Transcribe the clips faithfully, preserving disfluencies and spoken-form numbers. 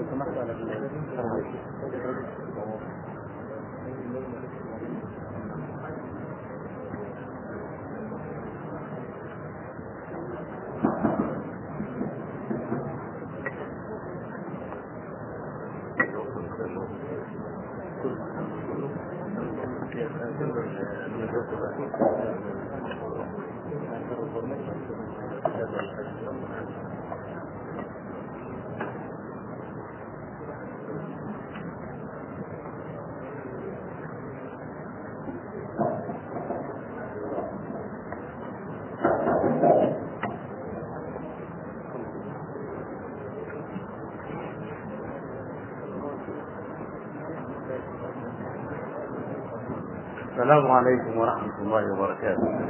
السلام عليكم ورحمة الله وبركاته.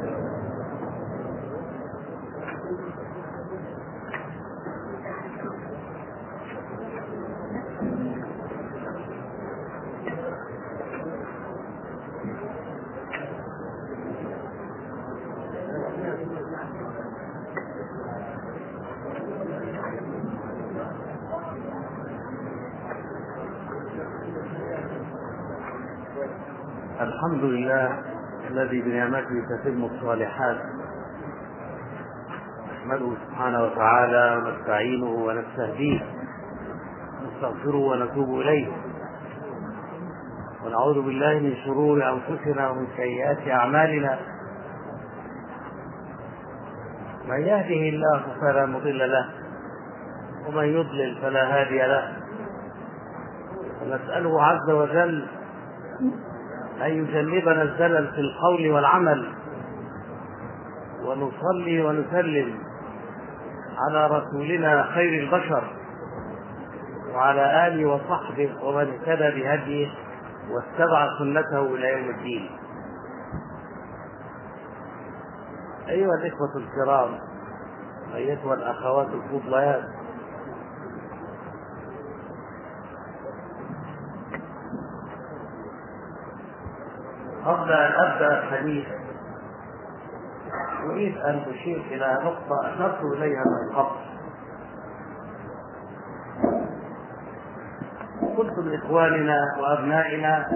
الحمد لله الذي بنعمته تتم الصالحات، نحمده سبحانه وتعالى ونستعينه ونستهديه نستغفره ونتوب إليه، ونعوذ بالله من شرور أنفسنا ومن سيئات أعمالنا. من يهده الله فلا مضل له ومن يضلل فلا هادي له، ونسأله عز وجل أن يجنبنا الزلل في القول والعمل، ونصلي ونسلم على رسولنا خير البشر وعلى آله وصحبه ومن اهتدى بهديه واتبع سنته إلى يوم الدين. أيها الإخوة الكرام، أيتها الأخوات الفضليات، قبل أن أبدأ الحديث أريد أن أشير إلى نقطة أشرت إليها من قبل. قلت لإخواننا وأبنائنا: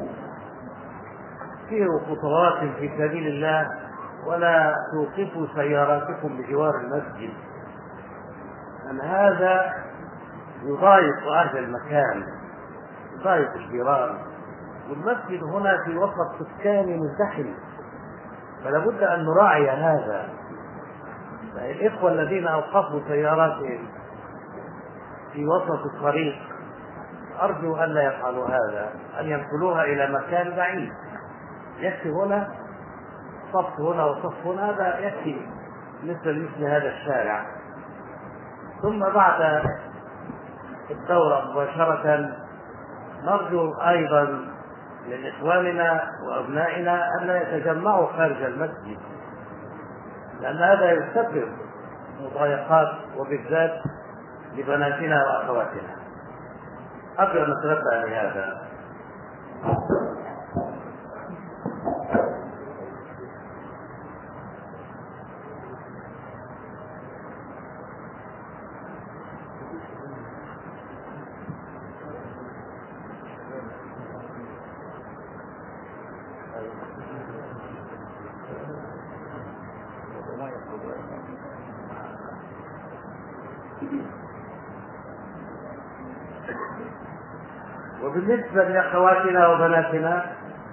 سيروا خطوات في سبيل الله ولا توقفوا سياراتكم بجوار المسجد، أن هذا يضايق أهل المكان، يضايق الجيران، والمسجد هنا في وسط سكاني مزدحم، فلا بد أن نراعي هذا. الإخوة الذين أوقفوا سياراتهم في وسط الطريق أرجو أن لا يفعلوا هذا، أن ينقلوها إلى مكان بعيد. يكفي هنا صف هنا وصف هنا، هذا يكفي مثل مثل هذا الشارع. ثم بعد الدورة مباشرة نرجو أيضا لإخواننا وأبنائنا أن لا يتجمعوا خارج المسجد، لأن هذا يسبب مضايقات وبالذات لبناتنا وأخواتنا. أرجو أن نتنبه لهذا. وبالنسبة لأخواتنا وبناتنا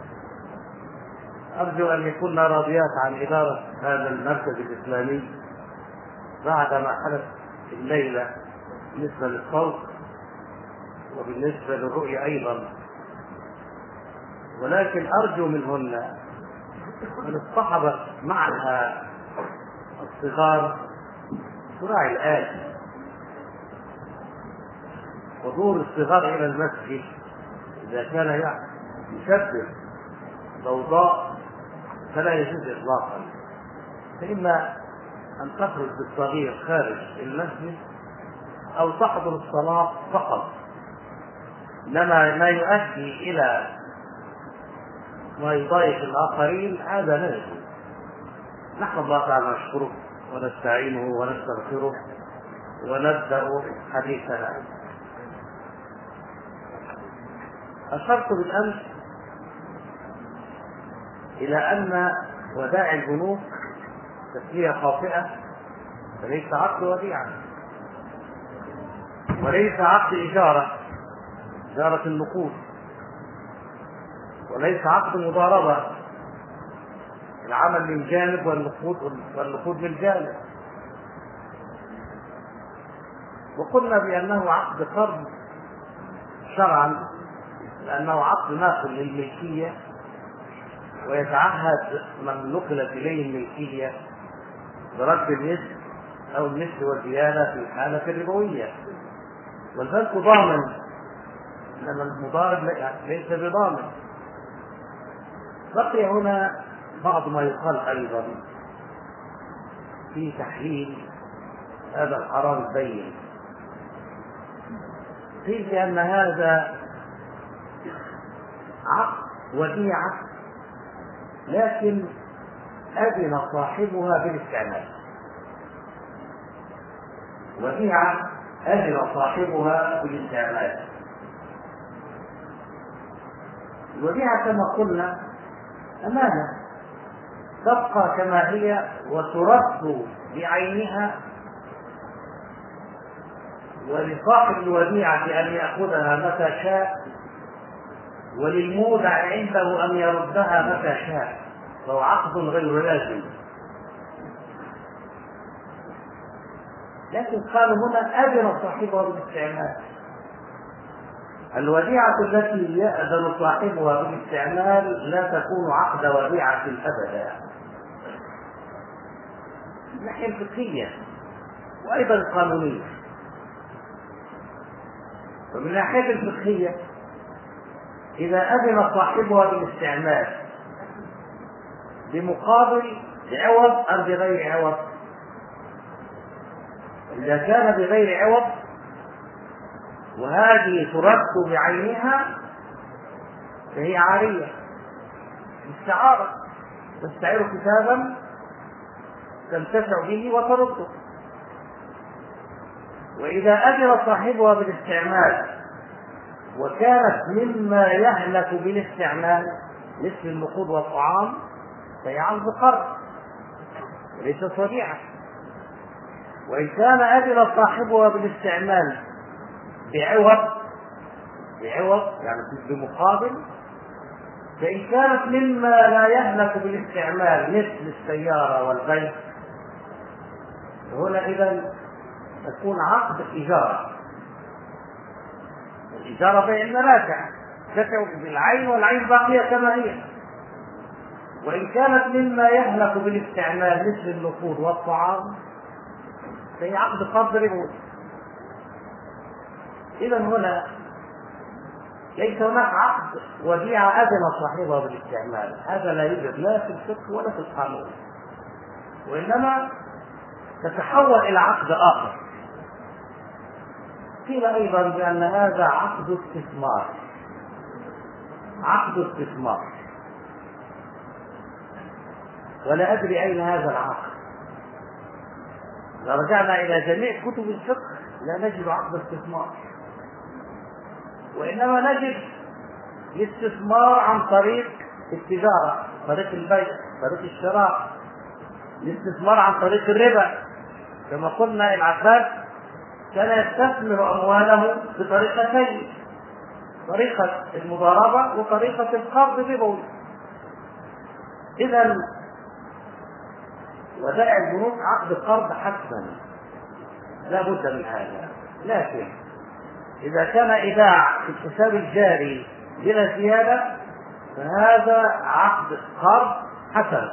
أرجو أن يكون راضيات عن إدارة هذا المركز الإسلامي بعد ما حدث الليلة بالنسبة للصوت وبالنسبة للرؤية أيضا، ولكن أرجو منهن من اصطحبت معها الصغار تراعي الآن. حضور الصغار إلى المسجد إذا كان يسبب ضوضاء فلا يجوز إطلاقا، فإما أن تخرج بالصغير خارج المسجد أو تحضر الصلاة فقط، إنما ما يؤدي إلى ما يضايق الآخرين هذا لا يجوز. نحن الله تعالى نشكره ونستعينه ونستغفره ونبدأ حديثنا. أشرت بالأمس إلى أن ودائع البنوك تسمية خاطئة، فليس عقد وديعة وليس عقد إجارة إجارة النقود، وليس عقد مضاربة العمل من جانب والنقود والنقود من جانب. وقلنا بأنه عقد قرض شرعا لأنه عقد ناقل للملكية، ويتعهد من نقلت إليه الملكية برد النصف أو النصف والزيادة في الحالة الربوية، والبنك ضامن لأن المضارب ليس بضامن. بقي هنا بعض ما يقال أيضا في تحليل هذا القرار البين، قيل بأن هذا عقد وديعة لكن أذن صاحبها بالاستعمال. وديعة أذن صاحبها بالاستعمال. الوديعة كما قلنا أمانة تبقى كما هي وترد بعينها، ولصاحب الوديعة أن يأخذها متى شاء، وللمودع عنده أن يردها متى شاء، فهو عقد غير لازم. لكن قالوا هنا أذن صاحبها بالاستعمال. الوديعة التي يأذن صاحبها بالاستعمال لا تكون عقد وديعة أبدا من الناحية الفقهية وأيضا القانونية. ومن الناحية الفقهية إذا أذن صاحبها بالاستعمال بمقابل عوض أم بغير عوض، إذا كان بغير عوض وهذه ترد بعينها فهي عارية استعارة، تستعير كتابا تنتفع به وترده. وإذا أذن صاحبها بالاستعمال وكانت مما يهلك بالاستعمال مثل النقود والطعام فهي عقد قرض وليست وديعة. وإن كان أذن صاحبها بالاستعمال بعوض بعوض يعني بمقابل، فإن كانت مما لا يهلك بالاستعمال مثل السيارة والبيت هنا إذن تكون عقد إيجار. الإيجار بيع المنافع تدفع بالعين والعين باقية كما هي. وإن كانت مما يهلك بالاستعمال مثل النقود والطعام فهي عقد قرض ربوي. إذا هنا ليس هناك عقد وديعة أذن صاحبها بالاستعمال، هذا لا يوجد لا في الفقه ولا في القانون، وإنما تتحول إلى عقد آخر. قيل أيضا بأن هذا عقد استثمار. عقد استثمار ولا أدري أين هذا العقد. لو رجعنا إلى جميع كتب الفقه لا نجد عقد استثمار، وإنما نجد الاستثمار عن طريق التجارة، طريق البيع، طريق الشراء، الاستثمار عن طريق الربا. كما قلنا العباس كان يستثمر أمواله بطريقتين، طريقة المضاربة وطريقة القرض الربوي. إذا ودائع البنوك عقد قرض حتما لا بد من هذا، لكن إذا كان إيداع في الحساب الجاري بلا زيادة فهذا عقد قرض حسن،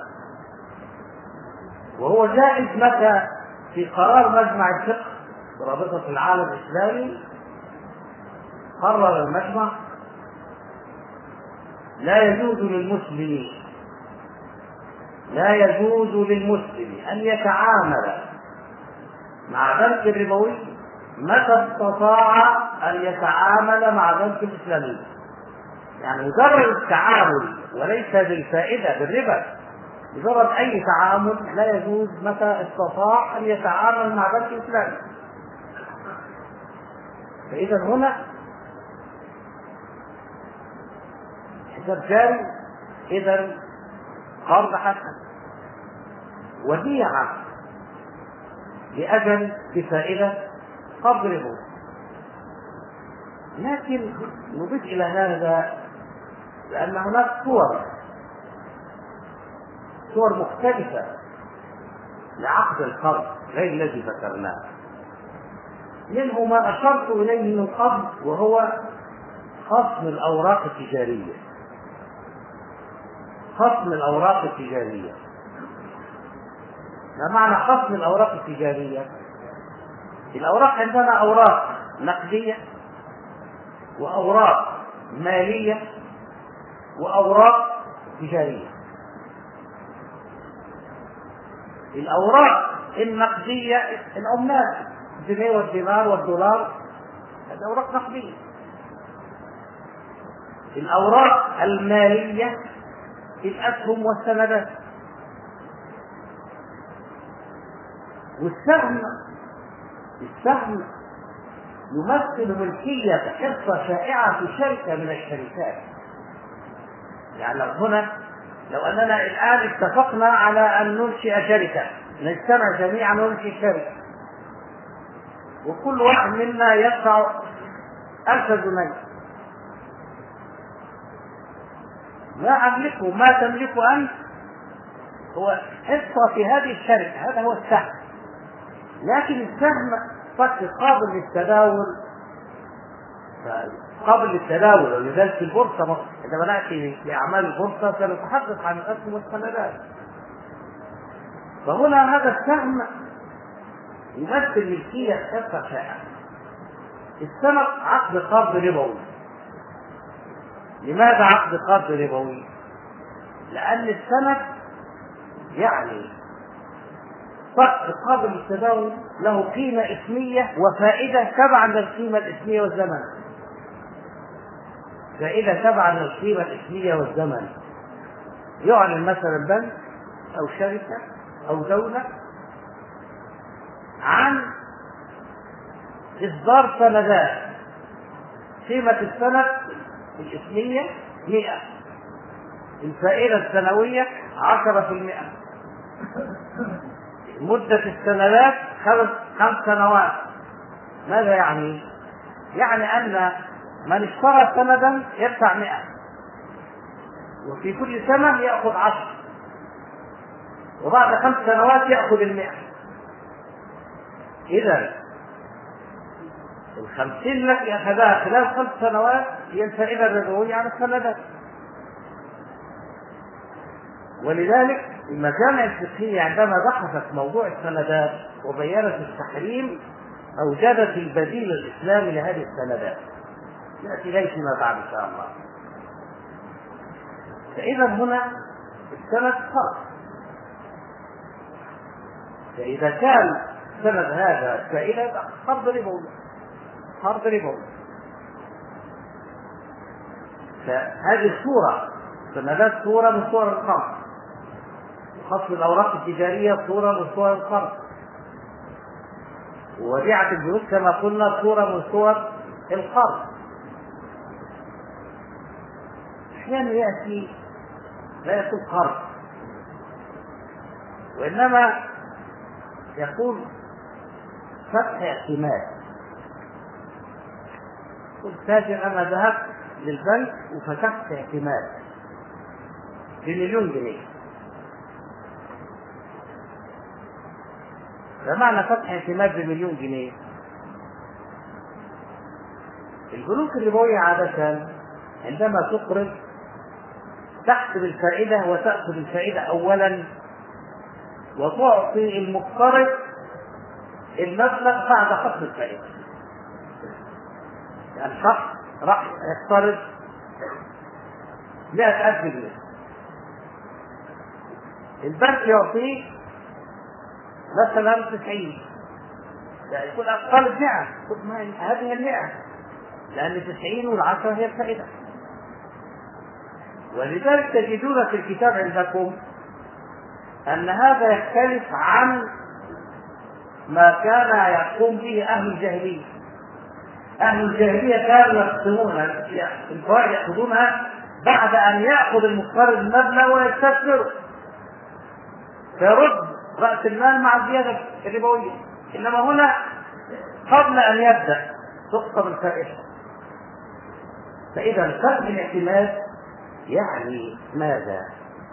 وهو جائز متى؟ في قرار مجمع الفقه ورابطة العالم الإسلامي قرر المجمع لا يجوز للمسلم لا يجوز للمسلم أن يتعامل مع بنك الربوي متى استطاع أن يتعامل مع بنك الإسلامي. يعني مجرد التعامل وليس بالفائدة بالربا، مجرد أي تعامل لا يجوز متى استطاع أن يتعامل مع بنك الإسلامي. فإذا هنا حساب جاري، إذا قرض حسن. وديعة لأجل بفائدة قرض ربوي. لكن نضيف إلى هذا لأن هناك صور صور مختلفة لعقد القرض غير الذي ذكرناه. منه ما أشرت إليه من قبل، وهو خصم الأوراق التجارية. خصم الأوراق التجارية، ما معنى خصم الأوراق التجارية؟ الأوراق عندنا أوراق نقدية، وأوراق مالية، وأوراق تجارية. الأوراق النقدية العملات، الجنيه والدينار والدولار، هذه أوراق نقدية. الأوراق المالية الأسهم والسندات. والسهم السهم يمثل ملكية حصة شائعة في شركة من الشركات. يعني لو هنا لو أننا الآن اتفقنا على أن ننشئ شركة، نجتمع جميعا وننشئ شركة، وكل واحد منا يدفع ألف جنيه، ما أملكه ما تملكه أنت هو حصة في هذه الشركة، هذا هو السهم. لكن السهم قد قابل للتداول، قابل للتداول، ولذلك في البورصة عندما نأتي لأعمال البورصة سنتحدث عن الأسهم والسندات. فهنا هذا السهم يمثل ملكية حصة شائعة. السند عقد قرض ربوي. لماذا عقد قرض ربوي؟ لأن السند يعني صك قابل للتداول، له قيمة اسمية وفائدة تبعا للقيمة الاسمية والزمن. فائدة تبعا للقيمة الاسمية والزمن. يعلن مثلا بنك أو شركة أو دولة عن إصدار سندات، قيمة السند الاسمية مئة، الفائدة السنوية عشرة في المئة، مدة السندات خمس خمس سنوات. ماذا يعني؟ يعني أن من اشترى سندا يدفع مئة، وفي كل سنة يأخذ عشر، وبعد خمس سنوات يأخذ المئة. إذا الخمسين التي أخذها خلال خمس سنوات هي الفائدة الربوية على السندات. ولذلك المجامع الفقهية عندما بحثت موضوع السندات وبينت التحريم أوجدت البديل الإسلامي لهذه السندات، نأتي إليه فيما بعد إن شاء الله. فإذا هنا السند فرق. فإذا كان سند هذا فائدة قرض ربوي، قرض ربوي. فهذه الصورة، سندات صورة من صور القرض، خصم الأوراق التجارية صورة من صور القرض، ووديعة البنوك كما قلنا صورة من صور القرض. أحيانا يأتي لا يكون قرض، وإنما يكون فتح اعتماد. قلت تاجر أنا ذهبت للبنك وفتحت اعتماد بمليون جنيه. فمعنى فتح اعتماد بمليون جنيه، البنوك الربوية عادة عندما تقرض تحسب الفائدة وتأخذ الفائدة أولا، وتعطي المقترض المبلغ بعد خصم الفائدة. يعني شخص راح يقترض مئة ألف جنيه، البنك يعطيه مثلا تسعين، يعني يقول أقترض مئة، هذه المئة، لأن تسعين والعشرة هي الفائدة. ولذلك تجدون في الكتاب عندكم أن هذا يختلف عن ما كان يقوم به أهل الجاهلية. أهل الجاهلية كانوا يقسمون الفوائد، يأخذونها بعد أن يأخذ المقترض المبلغ ويستثمره فيرد رأس المال مع الزيادة الربوية. إنما هنا قبل أن يبدأ تخصم الفائدة. فإذا فتح الاعتماد يعني ماذا؟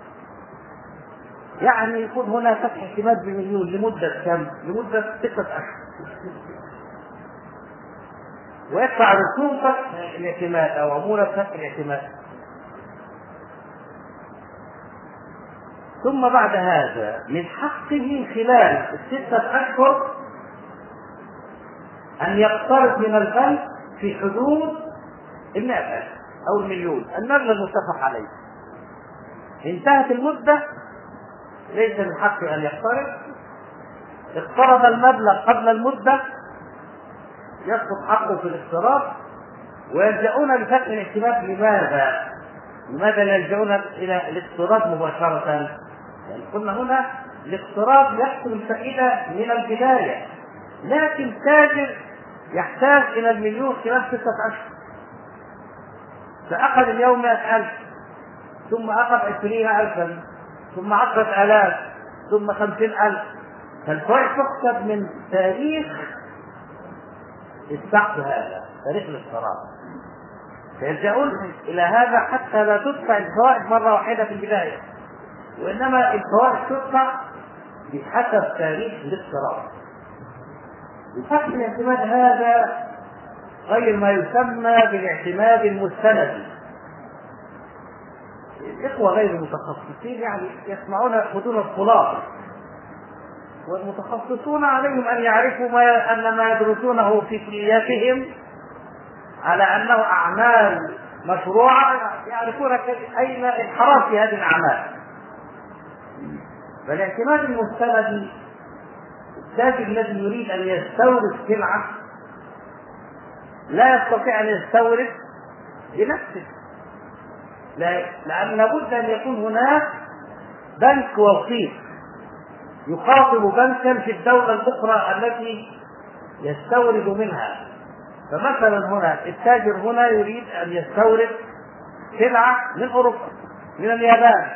يعني يكون هنا فتح اعتماد بمليون لمدة كم؟ لمدة ستة أشهر، ويدفع رسوم فتح الاعتماد أو عمولة فتح الاعتماد. ثم بعد هذا من حقه خلال الستة أشهر أن يقترض من البنك في حدود المئة ألف أو المليون، المبلغ المتفق عليه. انتهت المدة ليس من حقه أن يقترض. اقترض المبلغ قبل المدة يسقط حقه في الاقتراض، ويلجؤون لفتح الاعتماد. لماذا؟ لماذا يلجؤون إلى الاقتراض مباشرة؟ يعني قلنا هنا الاقتراض يحصل الفائدة من البداية، لكن تاجر يحتاج إلى المليون خلال ستة أشهر، فأخذ اليوم مئة ألف، ثم أخذ عشرين ألفا، ثم عشرة آلاف، ثم خمسين ألف، فالفائدة تحسب من تاريخ السقف، هذا تاريخ الاقتراض. فيلجؤون إلى هذا حتى لا تدفع الفوائد مرة واحدة في البداية، وإنما الفوائد تدفع بحسب تاريخ الاقتراض. فتح الاعتماد هذا غير ما يسمى بالاعتماد المستندي. الإخوة غير المتخصصين يعني يسمعون يأخذون الخلاصة، والمتخصصون عليهم أن يعرفوا ما أن ما يدرسونه في كلياتهم على أنه أعمال مشروعة، يعرفون أين الحرام في هذه الأعمال. فالاعتماد المستندي التاجر الذي يريد أن يستورد سلعة لا يستطيع أن يستورد بنفسه، لأن لابد أن يكون هناك بنك وسيط يخاطب بنكا في الدولة الأخرى التي يستورد منها. فمثلا هنا التاجر هنا يريد أن يستورد سلعة من أوروبا، من اليابان،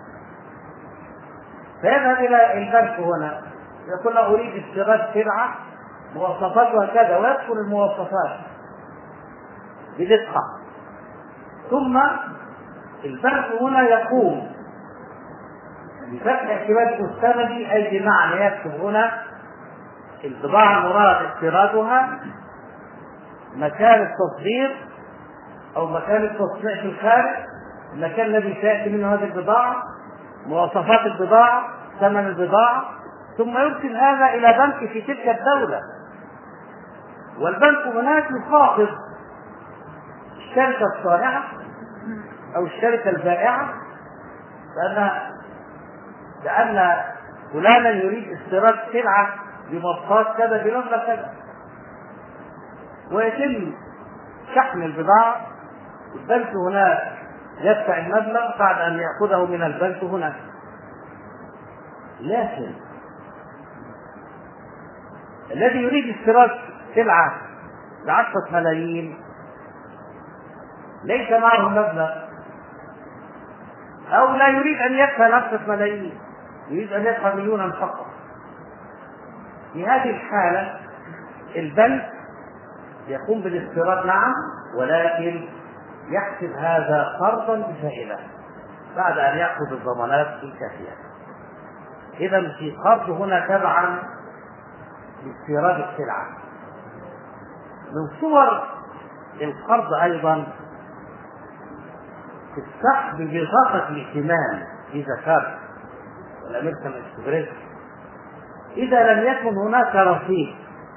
فيذهب إلى البنك هنا يقول له أريد استيراد سلعة مواصفاتها كذا، ويدخل المواصفات بدقة، ثم البنك هنا يقوم بفتح اعتماد مستندي، أي بمعنى يكتب هنا البضاعة المراد استيرادها، مكان التصدير أو مكان التصنيع في الخارج، المكان الذي سيأتي منه هذه البضاعة، مواصفات البضاعة، ثمن البضاعة، ثم يرسل هذا إلى بنك في تلك الدولة. والبنك هناك يخاطب الشركة الصانعة أو الشركة البائعة لأن لأن فلانا يريد استيراد سلعة بمواصفات كذا بمبلغ كذا، ويتم شحن البضاعة. البنك هناك يدفع المبلغ بعد أن يأخذه من البنك هناك. لكن الذي يريد استيراد سلعة بعشرة ملايين ليس معه مبلغ، أو لا يريد أن يدفع عشرة ملايين، يريد أن يدفع مليونا فقط. في هذه الحالة البنك يقوم بالاستيراد نعم، ولكن يحسب هذا قرضا بفائدة بعد أن يأخذ الضمانات الكافية. إذا في قرض هنا تبعا لاستيراد السلعة. من صور القرض أيضا السحب ببطاقة الائتمان إذا كان والأمريكان إكسبريس، إذا لم يكن هناك رصيد،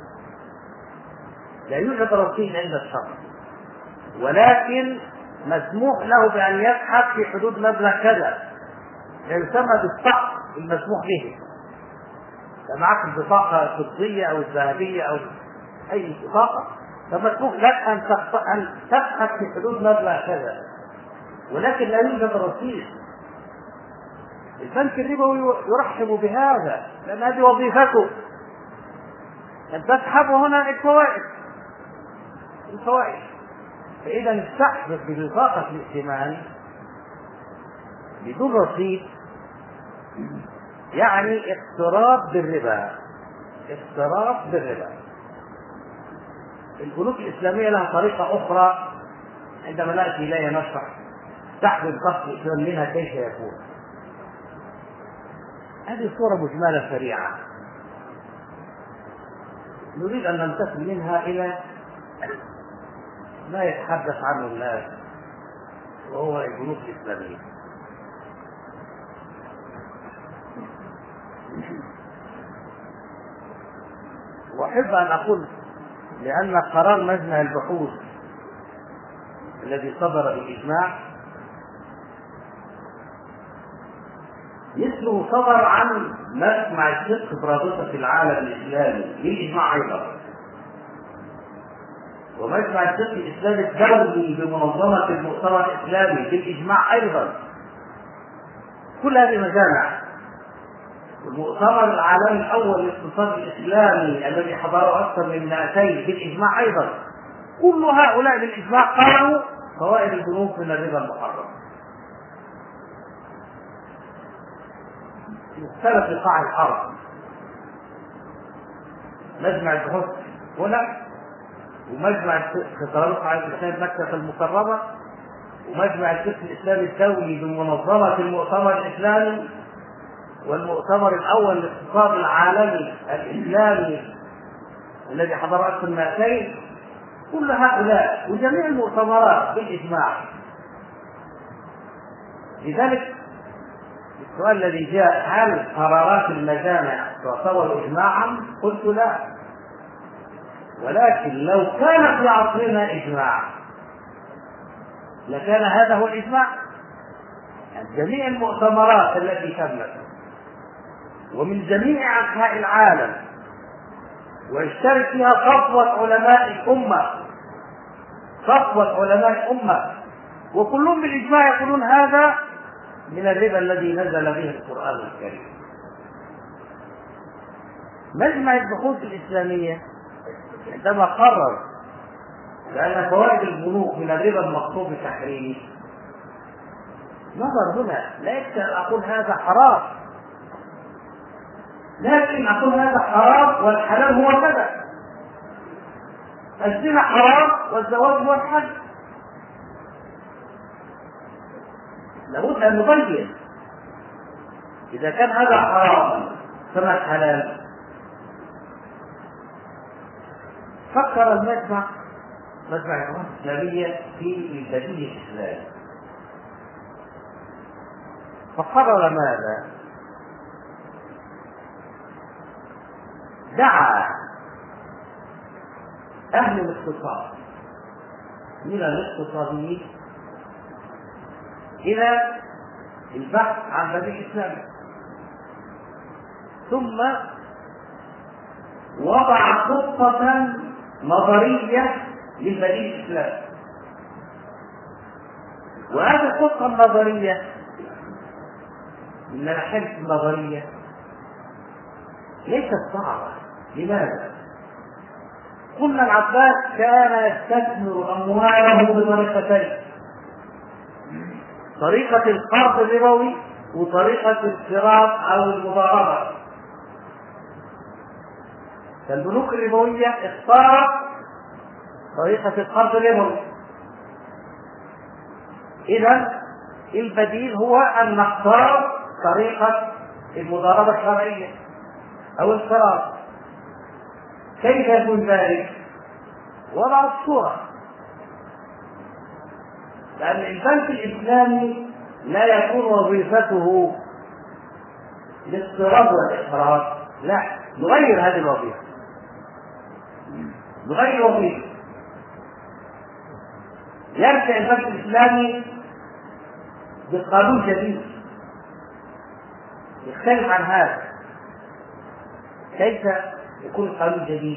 لا يوجد رصيد عند الشخص، ولكن مسموح له بأن يسحب في حدود مبلغ كذا، يسمى بالسحب المسموح به. معك البطاقة الفضية أو الذهبية أو أي بطاقة، فمسموح لك أن تسحب في حدود مبلغ كذا، ولكن لا يوجد رصيد. البنك الربوي يرحب بهذا لأن هذه وظيفته، أن تسحب هنا الفوائد الفوائد فإذا السحب ببطاقة الائتمان بدون رصيد يعني اقتراض بالربا. اقتراض بالربا. البنوك الإسلامية لها طريقة أخرى عندما نأتي إليها نشرح تحت الضغط منها كيف يكون. هذه صورة مجملة سريعة نريد أن ننتقل منها إلى ما يتحدث عنه الناس وهو البنوك الإسلامية. وأحب أن أقول لأن قرار مجمع البحوث الذي صدر بالإجماع مثله صدر عن مجمع الفقه برابطة العالم الإسلامي بالإجماع أيضا، ومجمع الفقه الإسلامي الدولي بمنظمة المؤتمر الإسلامي بالإجماع أيضا. كل هذه مجامع. المؤتمر العالمي الأول للاقتصاد الإسلامي الذي حضره أكثر من مئتين بالإجماع أيضا. كل هؤلاء بالإجماع قالوا فوائد البنوك من الربا المحرم. مختلف بقاع الأرض. مجمع البحوث هنا، ومجمع الفقه برابطة العالم الإسلامي مكة المكرمة، ومجمع الفقه الإسلامي الدولي بمنظمة المؤتمر الإسلامي، والمؤتمر الأول للاقتصاد العالمي الإسلامي الذي حضر أكثر من مئتين. كل هؤلاء وجميع المؤتمرات بالإجماع. لذلك السؤال الذي جاء هل قرارات المجامع تعتبر إجماعا؟ قلت لا، ولكن لو كان في عصرنا إجماع لكان هذا هو الإجماع. يعني جميع المؤتمرات التي تمت ومن جميع أنحاء العالم ويشترك فيها صفوة علماء الأمة، صفوة علماء الأمة، وكلهم بالإجماع يقولون هذا من الربا الذي نزل به القرآن الكريم. مجمع البحوث الإسلامية عندما قرر بأن فوائد البنوك من الربا المقصود بتحريمه نظر هنا، لا يكفي أن أقول هذا حرام، لكن أقول هذا حرام والحلال هو كذا. الزنا حرام والزواج هو الحل. لابد أن نبين إذا كان هذا حرام فما الحلال. فكر المجمع مجمع البحوث الإسلامية في البديل الإسلامي، فقرر ماذا؟ دعا أهل الاقتصاد من الاقتصاديين إلى البحث عن بديل إسلامي، ثم وضع خطة نظرية للبديل الإسلامي. وهذه الخطة النظرية من الناحية النظرية ليست صعبة. لماذا؟ قلنا العباس كان يستثمر أمواله بطريقتين: طريقة القرض الربوي وطريقة الاقتراض أو المضاربة. فالبنوك الربوية اختارت طريقة القرض الربوي. إذن البديل هو أن نختار طريقة المضاربة الشرعية أو القراض. كيف يكون ذلك؟ وضع الصورة. لأن البنك الإسلامي لا يكون وظيفته الاقتراض والإقراض، لا، نغير هذه الوظيفة، نغير وظيفة. يرجع البنك الإسلامي بقانون جديد يختلف عن هذا. كيف يكون قانون جديد؟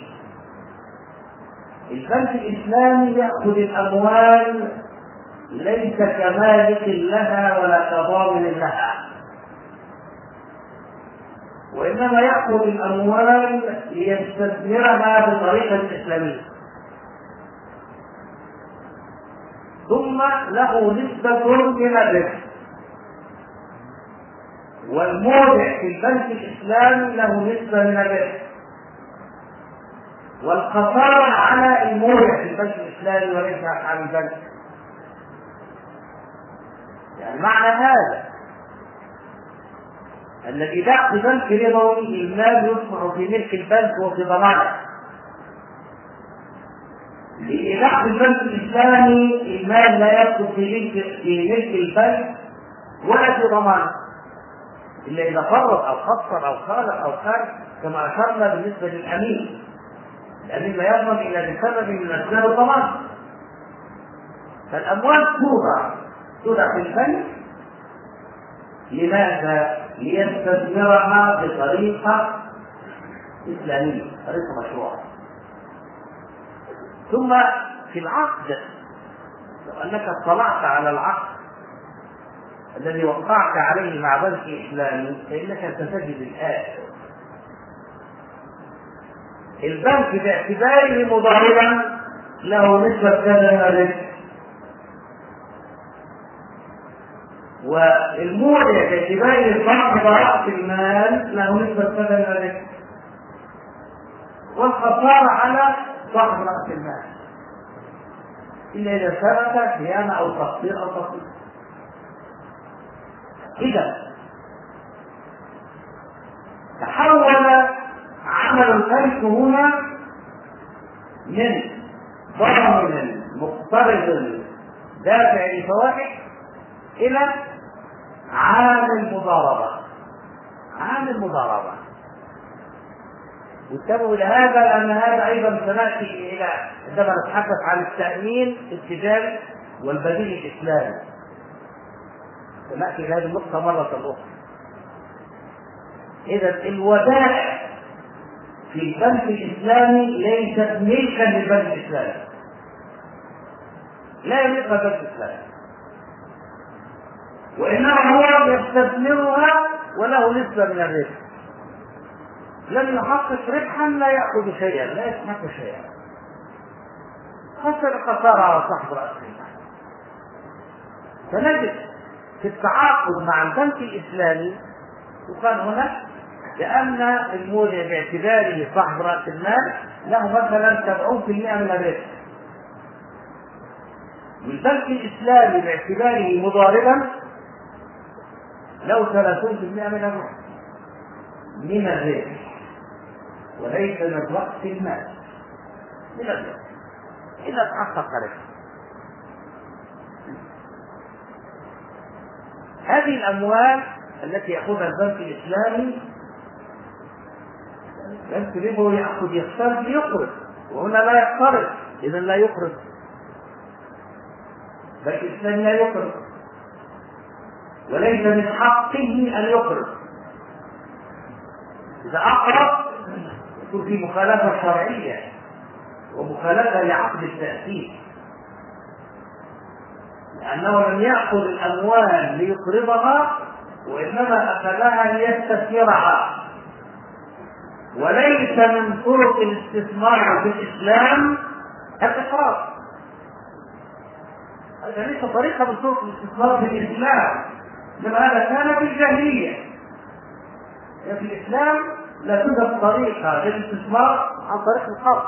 البنك الإسلامي يأخذ الأموال ليس كمالك لها ولا كضامن لها، وإنما يأخذ الأموال ليستثمرها بطريقة إسلامية، ثم له نسبة من الربح. والمودع في البنك الإسلامي له نسبة من الربح، والخسارة على المودع في البنك الإسلامي وليس على البنك. يعني معنى هذا الذي باع في بنك ربوي المال يصبح في ملك البنك وفي ضمانه. الإيداع في البنك الإسلامي المال لا يدخل في ملك في ملك البنك ولا في ضمانه إلا إذا فرط أو خسر أو خالف أو خالف، كما أشرنا بالنسبة للأمين. الأمين لا يضمن إلا بسبب من أسباب الضمان. فالأموال توضع توضع في البنك لماذا؟ ليستثمرها بطريقة إسلامية، طريقة مشروعة. ثم في العقد، لو أنك اطلعت على العقد الذي وقعت عليه مع بنك إسلامي فإنك ستجد الآية: البنك باعتباره مضاربا له نسبة كذا من الربح، والمودع باعتباره صاحب رأس المال له نسبة كذا من الربح، والخسارة على صاحب رأس المال إلا إذا ثبت خيانة أو تقصير أو تقصير. إذا تحول عمل البنك هنا من ضامن مقترض دافع لفوائد إلى عامل مضاربة. عامل مضاربة وانتبهوا إلى هذا، لأن هذا أيضا سنأتي إلى عندما نتحدث عن التأمين التجاري والبديل الإسلامي، سنأتي إلى هذه النقطة مرة أخرى. إذا الودائع في البنك الإسلامي ليست ملكا للبنك الإسلامي، لا يملكها البنك الإسلامي، وإنما هو يستثمرها وله نسبة من الربح. لم يحقق ربحا لا يأخذ شيئا، لا يستحق شيئا، خسر خسارة على صاحب رأس المال. فنجد في التعاقد مع البنك الإسلامي وكان هناك لأن المودع باعتباره صاحب رأس المال له مثلا سبعون بالمئة من الربح، والبنك الإسلامي باعتباره مضاربا له ثلاثون بالمئة من الربح من الربح وليس من رأس المال، من الربح إذا تحقق ربح. هذه الأموال التي يأخذها البنك الإسلامي البنك الربوي يأخذ يختار ليقرض، وهنا لا يقترض، إذا لا يقرض. البنك الإسلامي لا يقرض وليس من حقه أن يقرض. إذا أقرض يكون في مخالفة شرعية ومخالفة لعقد التأسيس، لأنه لم يأخذ الأموال ليقرضها وإنما أخذها ليستثمرها، وليس من طرق الاستثمار في الإسلام الإقراض. هذا ليس طريقة من طرق الاستثمار في الإسلام، لما هذا كان في الجاهلية. في الإسلام لا توجد طريقة للاستثمار عن طريق القرض.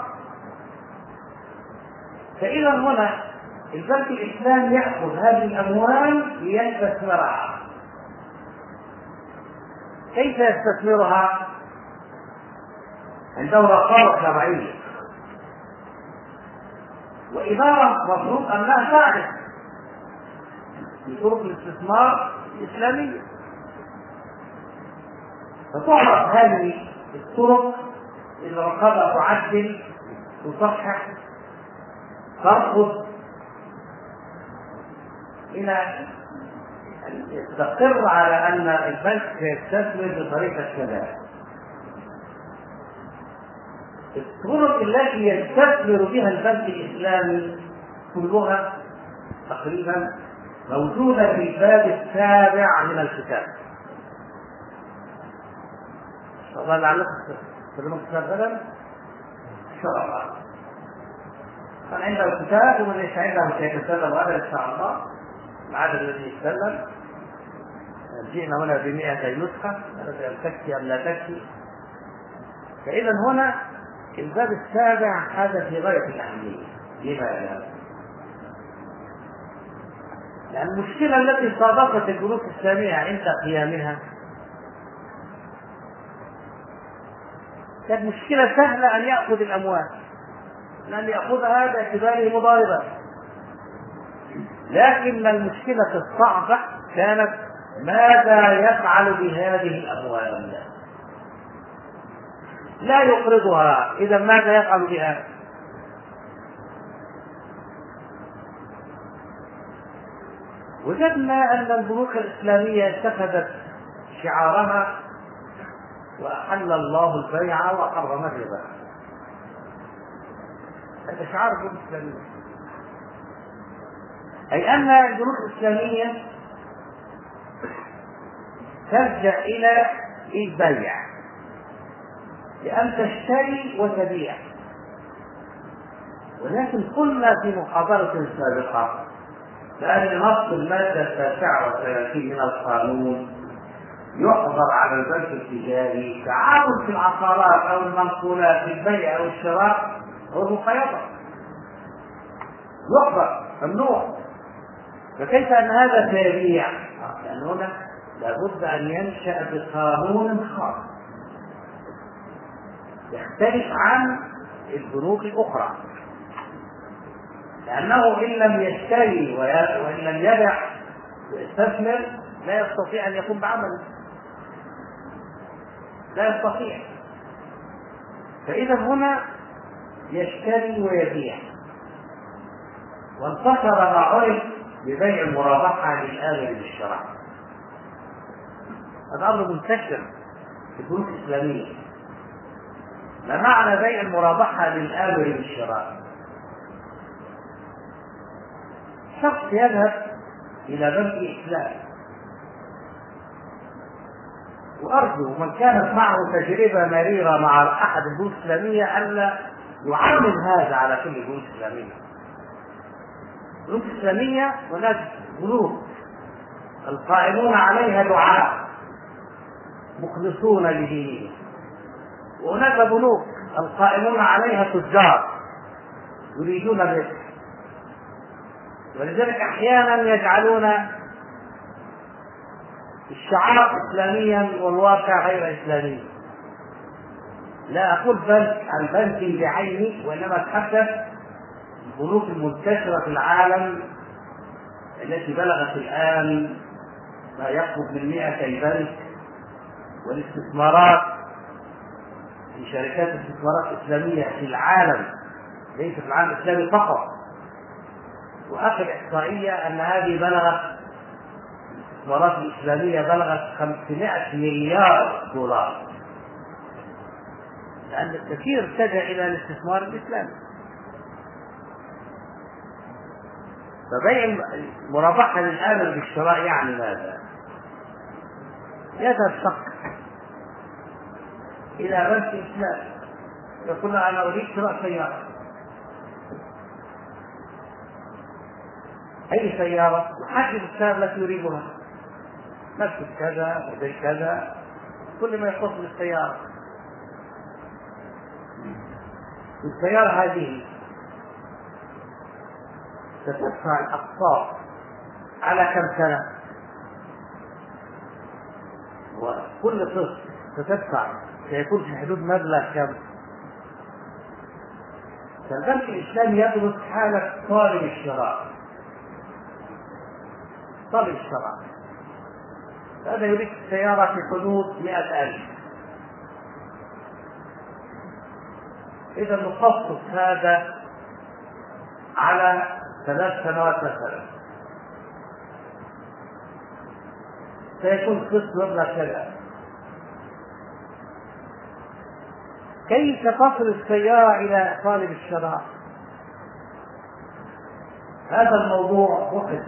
فإذا هنا البنك الإسلامي يأخذ هذه الأموال ليستثمرها. كيف يستثمرها؟ عنده رقابة شرعية وإدارة مفروض أنها تعرف بطرق الاستثمار الإسلامية، فتعرف هذه الطرق. الرقابة تعدل، تصحح، ترفض إلى أن تستقر على أن البنك يستثمر بطريقة كذا. الطرق التي يستثمر بها البنك الإسلامي كلها تقريبا موجودة في الباب السابع من الكتاب. الله لعلكم تقرأون الكتاب غدا إن شاء الله. من عنده الكتاب ومن ليس عنده سيتسلم غدا إن شاء الله العدد الذي يتسلم جئنا هنا بمئة نسخة هل تكفي أم لا تكفي؟ فإذا هنا الباب السابع هذا في غاية الأهمية. لماذا؟ لأن المشكلة التي صادفت البنوك الإسلامية عند قيامها كانت مشكلة سهلة أن يأخذ الأموال، لأن يأخذها باعتباره مضاربا، لكن المشكلة الصعبة كانت ماذا يفعل بهذه الأموال؟ لا يقرضها، إذا ماذا يفعل بها؟ وجدنا أن البنوك الإسلامية اتخذت شعارها وأحل الله البيع وحرم الربا. هذا شعار البنوك الإسلامية، أي أن البنوك الإسلامية ترجع إلى البيع، لأن تشتري وتبيع. ولكن قلنا في محاضرة سابقة لأن نص المادة التاسعة والثلاثين من القانون يحظر على البنك التجاري تعامل في العقارات أو المنقولات في البيع أو الشراء أو المقايضة، يحظر ممنوع. فكيف أن هذا تبيع؟ لأن هنا لابد أن ينشأ بقانون خاص يختلف عن البنوك الأخرى، لأنه إن لم يشتري وإن لم يبع ويستثمر لا يستطيع أن يقوم بعمله، لا يستطيع. فإذا هنا يشتري ويبيع، وانتشر ما عرف ببيع المرابحة للآمر بالشراء. هذا أمر منتشر في البنوك الإسلامية. ما معنى بيع المرابحة للآمر بالشراء؟ شخص يذهب إلى بنك إسلام، وأرجو من كانت معه تجربة مريرة مع أحد البنوك الإسلامية ألا يعمم هذا على كل البنوك الإسلامية. البنوك الإسلامية هناك بنوك القائمون عليها دعاة مخلصون لدينهم، وهناك بنوك القائمون عليها تجار يريدون الربح، ولذلك أحيانا يجعلون الشعار إسلاميا والواقع غير إسلامي. لا أقول بنك عن بنك بعينه، وإنما أتحدث البنوك المنتشرة في العالم التي بلغت الآن ما يقرب من مئتي بنك، والاستثمارات في شركات استثمارات إسلامية في العالم ليس في العالم الإسلامي فقط. وآخر إحصائية أن هذه بلغت الاستثمارات الإسلامية بلغت خمسمائة مليار دولار، لأن الكثير اتجه إلى الاستثمار الإسلامي. فبيع المرابحة للآمر بالشراء يعني ماذا؟ يذهب شخص إلى بنك إسلام يقول أنا أريد شراء سيارة. أي سيارة؟ يحدد السعر التي يريدها، نفس كذا موديل كذا، كل ما يخص بالسيارة. السيارة هذه ستدفع الأقساط على كم سنة؟ وكل قسط ستدفع سيكون في حدود مبلغ كم؟ فالبنك الإسلامي يدرس حالة طالب الشراء. طالب الشراء هذا يريد السيارة في حدود مئة ألف، إذا نخصص هذا على ثلاث سنوات مثلا، سيكون قسط مبلغ كذا. كيف تصل السيارة إلى طالب الشراء؟ هذا الموضوع بحث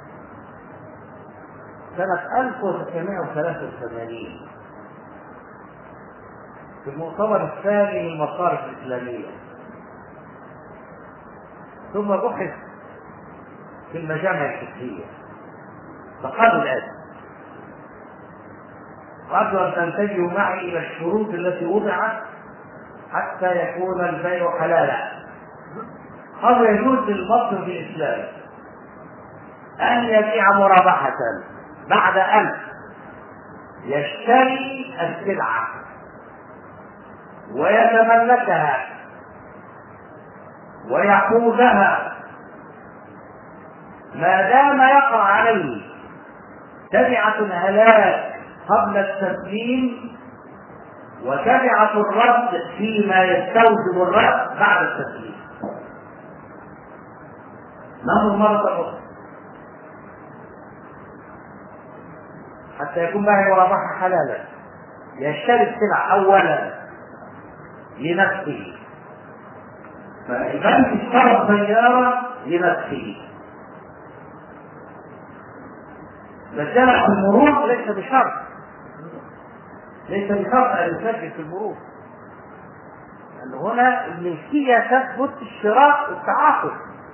سنة ألف وتسعمائة وثلاثة وثمانين في المؤتمر الثاني للمصارف الإسلامية، ثم بحث في المجامع الفقهية. فقالوا الآن وأرجو أن تنتبهوا معي إلى الشروط التي وضعت حتى يكون البيع حلالا. هذا يجوز للمصرف في الإسلام أن يبيع مرابحة بعد أن يشتري السلعة ويتملكها ويحوزها ما دام يقع عليه تبعة الهلاك قبل التسليم وتبعة الرد فيما يستوجب الرد بعد التسليم. ننظر مرة أخرى حتى يكون بيع مرابحة حلالا. يشتري السلع أولا لنفسه، فالبنك اشترى السيارة لنفسه. مسألة المرور ليس بشرط ليس بشرط أن يسجل في المرور، لأن هنا الملكية تثبت الشراء والتعاقد.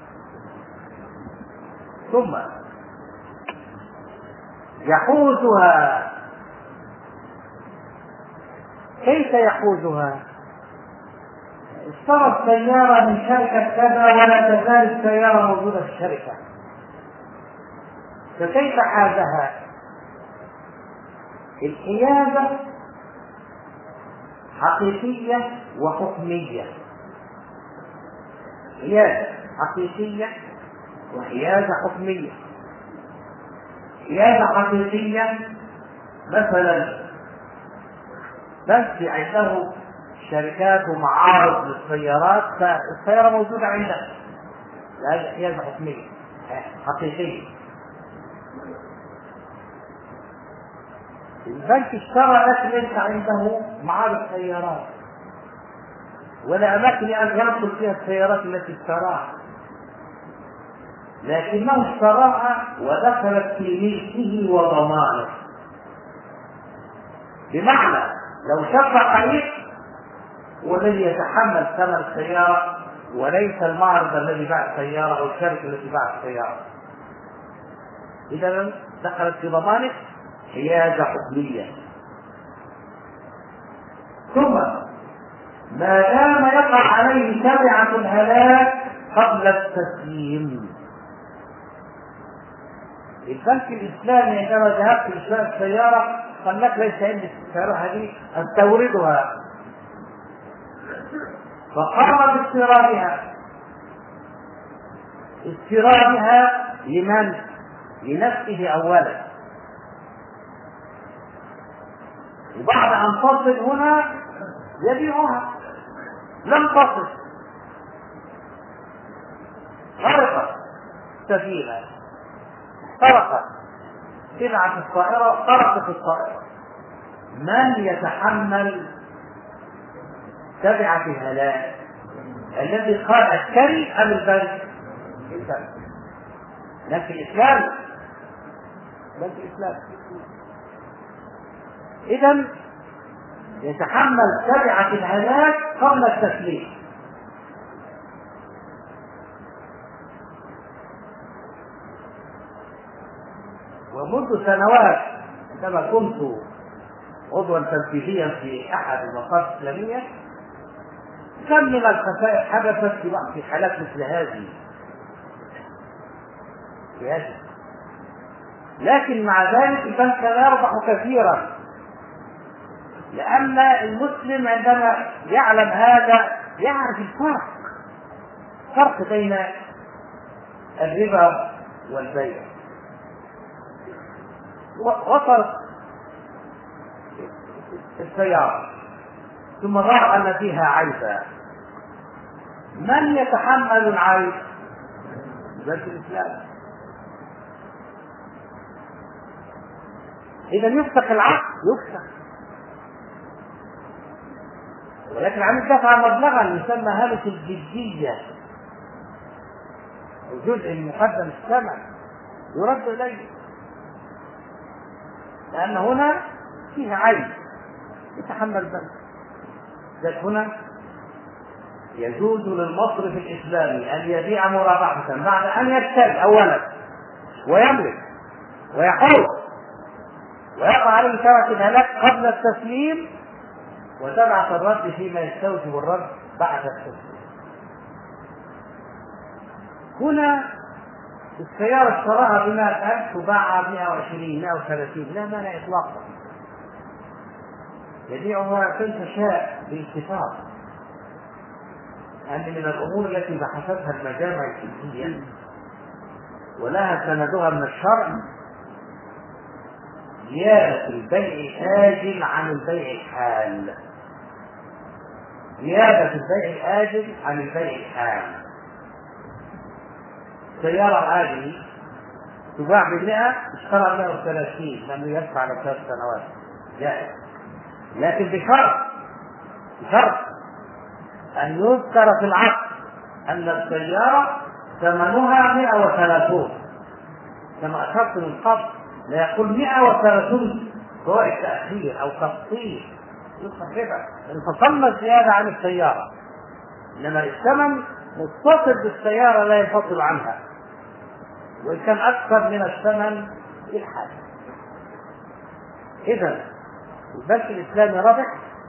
ثم يحوزها. كيف يحوزها؟ اشترى السيارة من شركة كذا ولا تزال السيارة موجودة في الشركة، فكيف حازها؟ الحيازة حقيقية وحكمية. حيازة حقيقية وحيازة حكمية. حيازة حقيقية مثلا بس عنده شركات ومعارض للسيارات فالسيارة موجودة عنده، هذه حيازة حكمية حقيقية. البنك اشترى لك ليس عنده معارض سيارات ولا أماكن أن ينقل فيها السيارات التي اشتراها، لكنه اشتراها ودخلت في ملكه وضمانه. بمعنى لو شق عليك والذي يتحمل ثمن السيارة وليس المعرض الذي باع السيارة أو الشركة التي باعت السيارة، إذا دخلت في ضمانك حيازة حكمية. ثم ما دام يقع عليه تبعة الهلاك قبل التسليم. البنك الإسلامي عندما ذهبت لشراء السيارة قال لك ليس عندي السيارة هذه أستوردها، فقام باستيرادها. استيرادها لمن؟ لنفسه أولا، وبعد أن تصل هنا يبيعها. لم تصل، غرقت سفينة، احترقت سلعة الطائرة، احترقت الطائرة، من يتحمل تبعة الهلاك؟ الذي قال اشتري أم البنك؟ البنك. بنك الإسلام بنك الإسلام إذن يتحمل تبعة الهلاك قبل التسليم. ومنذ سنوات عندما كنت عضوا تنفيذيا في أحد المصارف الإسلامية كم من الخسائر حدثت في بعض في حالات مثل هذه في هذه لكن مع ذلك البنك لا يربح كثيرا، لأن المسلم عندما يعلم هذا يعرف الفرق فرق بين الربا والبيع. وصلت السيارة ثم ظهر أن فيها عيبا، من يتحمل العيب؟ بنك الإسلام. إذا يفسخ العقد يفسخ، ولكن عم دفع مبلغا يسمى هامش الجدية الجزء المقدم الثمن يرد إليه، لأن هنا فيها عيب يتحمل البنك. ذلك هنا يجوز للمصرف الإسلامي أن يبيع مرابحة بعد أن يشتري أولا ويملك ويحول ويقع عليه ترك الهلاك قبل التسليم، وتبعث الرد فيما يستوجب الرد بعد التسليم. هنا السيارة اشتراها بمئة ألف وباعها بمئة وعشرين مئة وثلاثين، لا مانع إطلاقا، يبيعها كيف شاء باتفاق، هذه من الأمور التي بحثتها المجامع الفقهية ولها سندها من الشرع، زيادة البيع الآجل عن البيع الحال، زيادة البيع الآجل عن البيع الحال. سيارة هذه تباع بمئة اشترى مئة وثلاثين لأنه يدفع على ثلاث سنوات جائز، لكن بشرط بشرط أن يذكر في العقد أن السيارة ثمنها مئة وثلاثون، كما أشرت من قبل لا يقول مئة وثلاثون فوائد تأخير أو تفصيل يدخل ربا، انفصلنا الزيادة عن السيارة، إنما الثمن متصل بالسيارة لا ينفصل عنها، وإن كان أكثر من الثمن في الحال. إذن البنك الإسلامي ربح،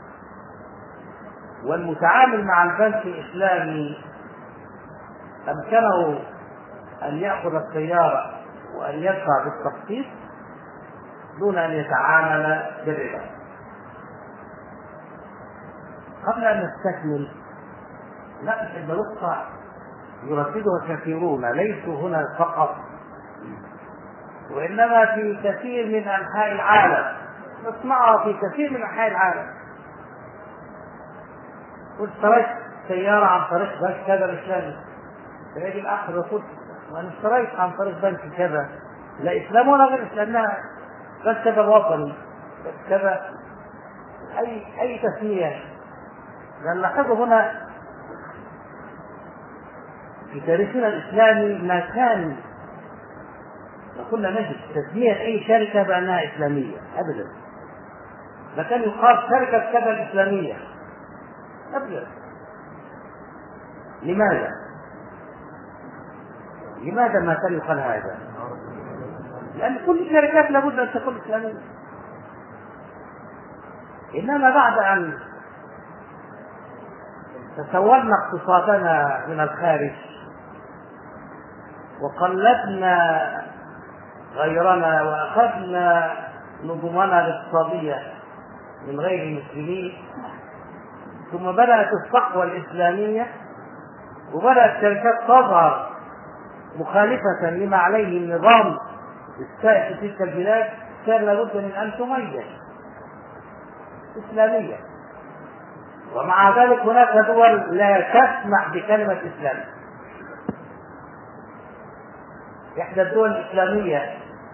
والمتعامل مع البنك الإسلامي أمكنه أن يأخذ السيارة وأن يدفع بالتقسيط دون أن يتعامل بالربا. قبل أن نستكمل نأخذ نقطة يرددها كثيرون، ليسوا هنا فقط وإنما في كثير من أنحاء العالم، نسمعها في كثير من أنحاء العالم. واشتريت سيارة عن طريق بنك كذا الإسلامي، فيجي الآخر يقول وأنا اشتريت عن طريق بنك كذا لا إسلام ولا غير إسلام، بس كذا وطني بس كذا، أي أي تسمية. نلاحظ هنا في تاريخنا الإسلامي ما كان كنا نجد تسمية أي شركة بأنها إسلامية أبدا، ما كان يقال شركة كذا الإسلامية أبدا. لماذا؟ لماذا ما كان يقال هذا؟ لأن كل الشركات لابد أن تكون إسلامية. إنما بعد أن تسولنا اقتصادنا من الخارج وقلدنا غيرنا وأخذنا نظمنا الاقتصادية من غير المسلمين، ثم بدأت الصحوة الإسلامية وبدأت الشركات تظهر مخالفة لما عليه النظام السائد في تلك البلاد، كان لابد من أن تميز إسلامية. ومع ذلك هناك دول لا تسمح بكلمة إسلام. إحدى الدول الإسلامية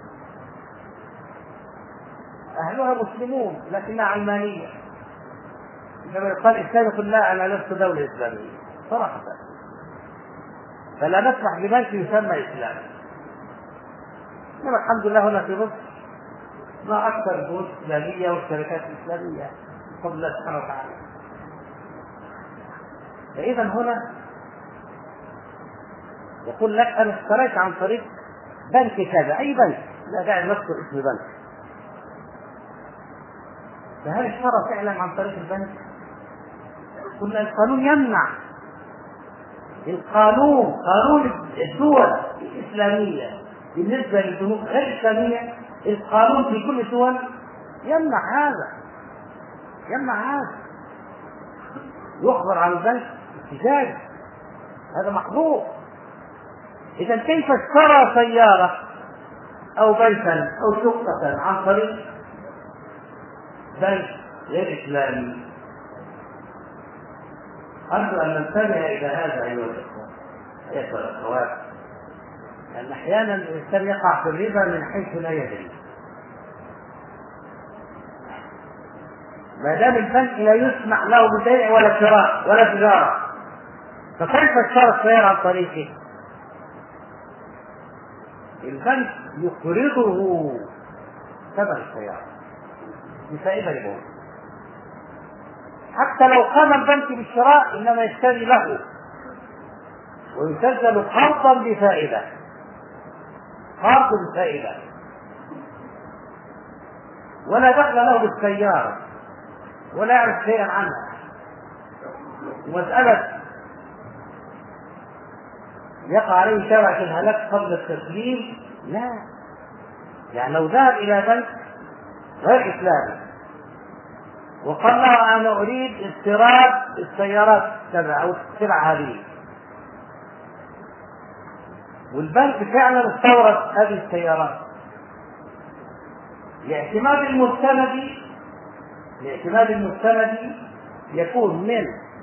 أهلها مسلمون لكنها علمانية، كما يقال الإسلام يقول لا أنا لست دولة إسلامية صراحة، فلا نسمح ببنك يسمى إسلام. إنما الحمد لله هنا في مصر ما أكثر البنوك الإسلامية والشركات الإسلامية بفضل الله سبحانه وتعالى. فإذا هنا يقول لك أنا اشتريت عن طريق بنك كذا، أي بنك، لا داعي نذكر اسم بنك، فهل اشترى فعلا عن طريق البنك؟ قلنا القانون يمنع، القانون قانون الدول الإسلامية بالنسبة للبنوك غير الإسلامية، القانون في كل الدول يمنع هذا، يمنع هذا، يخبر عن البنك احتجاج، هذا محظور. إذا كيف اشترى سيارة أو بيتا أو شقة عن طريق بنك غير إسلامي؟ أرجو أن ننتبه إلى هذا أيها الأخوة أيها الأخوات، لأن أحيانا الإنسان يقع في الربا من حيث لا يدري. ما دام البنك لا يسمح له ببيع ولا شراء ولا تجارة، فكيف اشترى السيارة عن طريقه؟ البنك يقرضه ثمن السيارة بفائدة ربوية، حتى لو قام البنك بالشراء إنما يشتري له ويسجل قرضا بفائدة، قرض بفائدة. ولا دخل له بالسيارة ولا يعرف شيئا عنها. ومسألة يقع عليه شبكة الهلاك قبل التسليم، لا، يعني لو ذهب إلى بنك غير إسلامي وقال له أنا أريد استيراد السيارات كذا أو السلعة هذه، والبنك فعلا استورد هذه السيارات، لاعتماد المستند لاعتماد المستند يكون من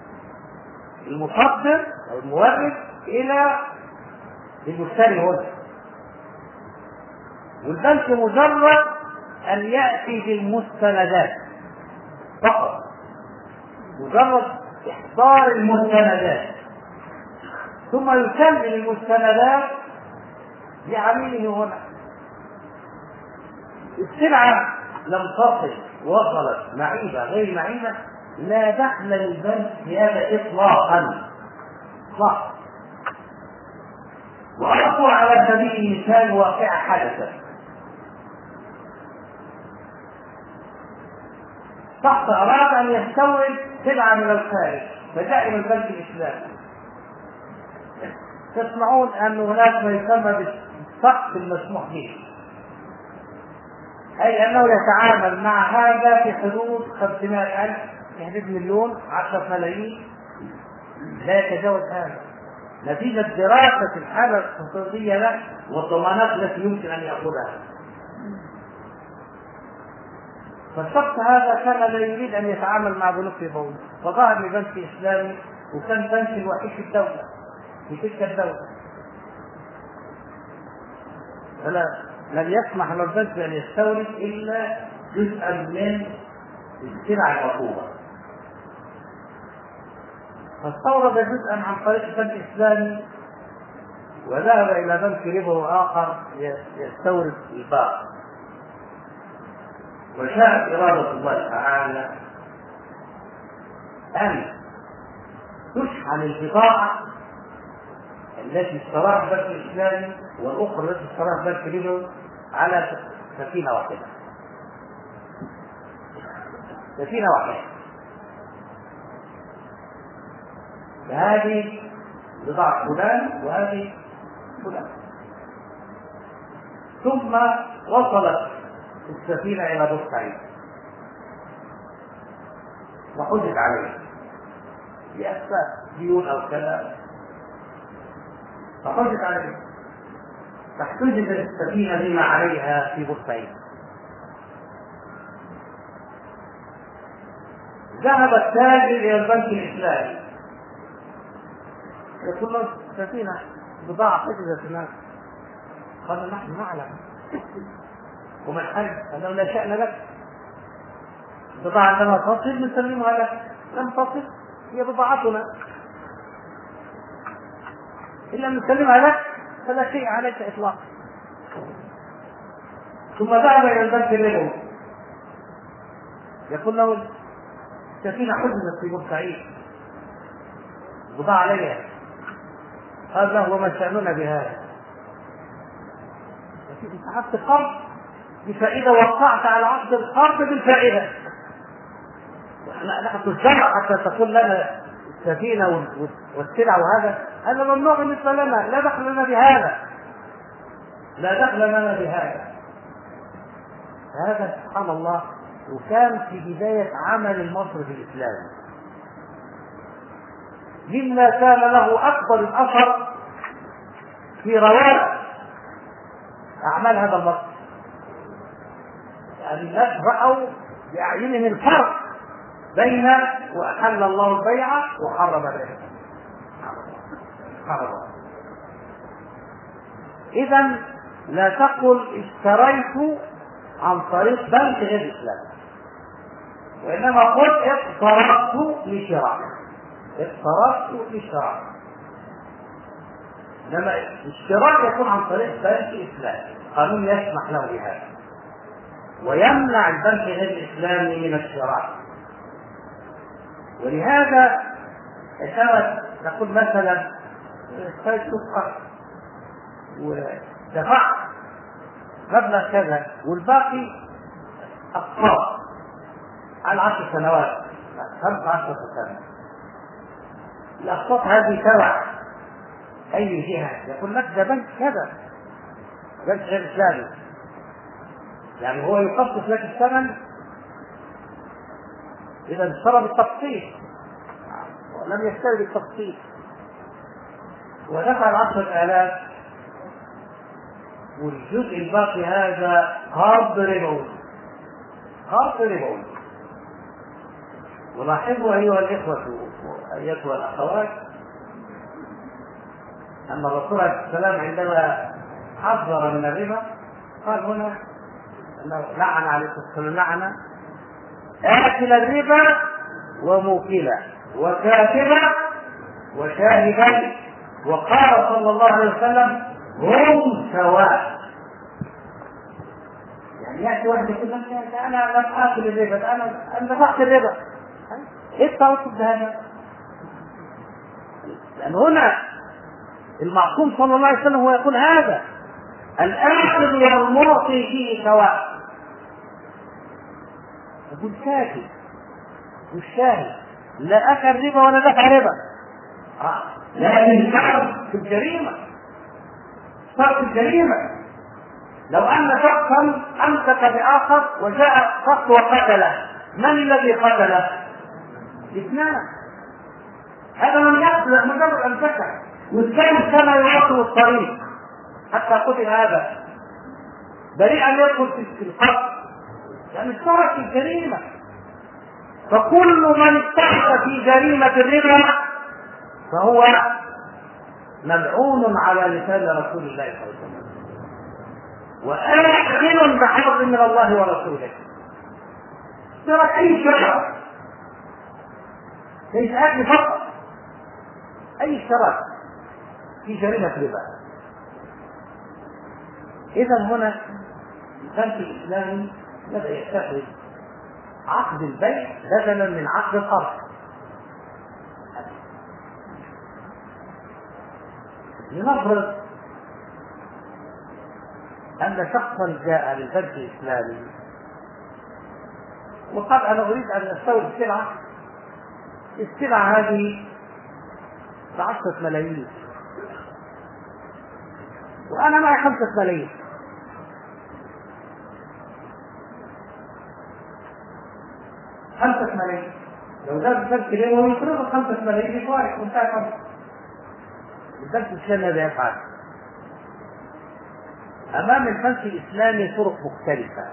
المصدر أو المورد إلى المشتري هنا، والبنك مجرد أن يأتي بالمستندات فقط، مجرد إحضار المستندات، ثم يكمل المستندات لعميله هنا. السلعة لم تصل، وصلت معيبة غير معيبة، لا دخل للبنك في هذا إطلاقا إطلاقا. وأذكر على سبيل المثال واقعة حدثت. شخص أراد أن يستورد سلعة من الخارج فجاء إلى البنك الإسلامي. تسمعون أن هناك ما يسمى بالسقف المسموح به، أي أنه يتعامل مع هذا في حدود خمسمائة ألف، في حدود مليون، عشرة ملايين، لا يتجاوز هذا، نتيجة دراسة الحالة الاقتصادية له والضمانات التي يمكن أن يأخذها. فالشخص هذا كان لا يريد أن يتعامل مع بنوك فورية، فظهر لبنك إسلامي، وكان البنك الوحيد في الدولة في تلك الدولة، فلا لم يسمح للبنك بأن يستورد إلا جزءا من السلع المطلوبة، فاستورد جزءا عن طريق البنك الإسلامي وذهب إلى بنك ربوي آخر يستورد الباقي. وشاءت إرادة الله تعالى أن تشحن البضاعة التي اشتراها البنك الإسلامي والأخرى التي اشتراها البنك ربوي على سفينة واحدة سفينة واحدة فهذه بضاعة فلان وهذه فلان. ثم وصلت السفينة إلى بورسعيد وحجت عليها بأسباب ديون أو كذا، فحجت عليها فاحتجزت السفينة بما عليها في بورسعيد. ذهب التاجر إلى البنك الإسلامي يقول له السفينة بضاعة حجزت الناس، قال نحن نعلم ومن حج أنه لا شأن لك، بضاعة عندما تصل نسلمها لك، لم تصل هي بضاعتنا، إن لم نسلمها لك فلا شيء عليك إطلاقا. ثم ذهب إلى البنك الربوي يقول له السفينة حجزت في بورسعيد بضاعة عليها، قال له وما شأننا بهذا؟ انت عقد قرض بفائدة، وقعت على عقد القرض بالفائدة، نحن الزرع حتى تقول لنا السفينة والسلع وهذا، هذا ممنوع بالنسبة لنا، لا دخل لنا بهذا، لا دخل لنا بهذا. هذا سبحان الله، وكان في بداية عمل المصرف الإسلامي، مما كان له أكبر الأثر في رواج أعمال هذا المصرف. يعني الناس رأوا بأعينهم الفرق بين وأحل الله البيع وحرم الربا. إذن لا تقل اشتريت عن طريق بنك غير إسلامي، وإنما قل اقترضت لشراء، اقترضت لشراء. لما الشراء يكون عن طريق بنك إسلامي قانون يسمح له بهذا ويمنع البنك غير الإسلامي من الشراء. ولهذا كانت نقول مثلا اشتريت سكر ودفعت مبلغ كذا والباقي أقساط على عشر سنوات، خمس عشرة سنة. الأقساط هذه تبع أي جهة، يقول لك ده بنك كذا، بنك غير إسلامي، يعني هو يخصص لك الثمن. إذا اشترى بالتقسيط ولم يشتري بالتقسيط ودفع العشرة آلاف، والجزء الباقي هذا قرض ربوي، قرض ربوي. ولاحظوا أيها الإخوة أيتها الأخوات أن الرسول عليه السلام عندما حذر من الربا قال هنا أنه لعن عليه السلام، لعن آكل الربا وموكلا وكاتبا وشاهدا، وقال صلى الله عليه وسلم هم سواء. يعني يأتي واحد يقول لك أنا لم آكل الربا، أنا أنا دفعت الربا، إيه التوصل بهذا؟ لأن هنا المعصوم صلى الله عليه وسلم هو يقول هذا الآخذ والمعطي فيه سواء. يقول كاتب والشاهد لا أكل ربا ولا دفع ربا، لكن صار في الجريمة، صار في الجريمة. لو أن شخصا أمسك بآخر وجاء شخص وقتله، من الذي قتله؟ اثنان. هذا من يقتل مجرد أمسكه، والثاني كان يواصل الطريق حتى قتل. هذا بريء أن يدخل في القتل، يعني صارت في الجريمة. فكل من اتخذ في جريمة الربا فهو ملعون على لسان رسول الله صلى الله عليه وسلم، وآخذ بحظ من الله ورسوله. ترك أي شرع، ليس أكل فقط، أي اشتراك في جريمة ربا. إذا هنا البنك الإسلامي بدأ يتخذ عقد البيع بدلا من عقد القرض. لنفرض أن شخصا جاء للبنك الإسلامي وقال أنا أريد أن أستورد سلعة، السلعة هذه بعشرة ملايين وأنا معي خمسة ملايين، خمسة ملايين. لو زاد البنك اليوم هو يفرض خمسة ملايين بفارق وانتهى خمسة. البنك الإسلامي ماذا يفعل؟ أمام البنك الإسلامي طرق مختلفة: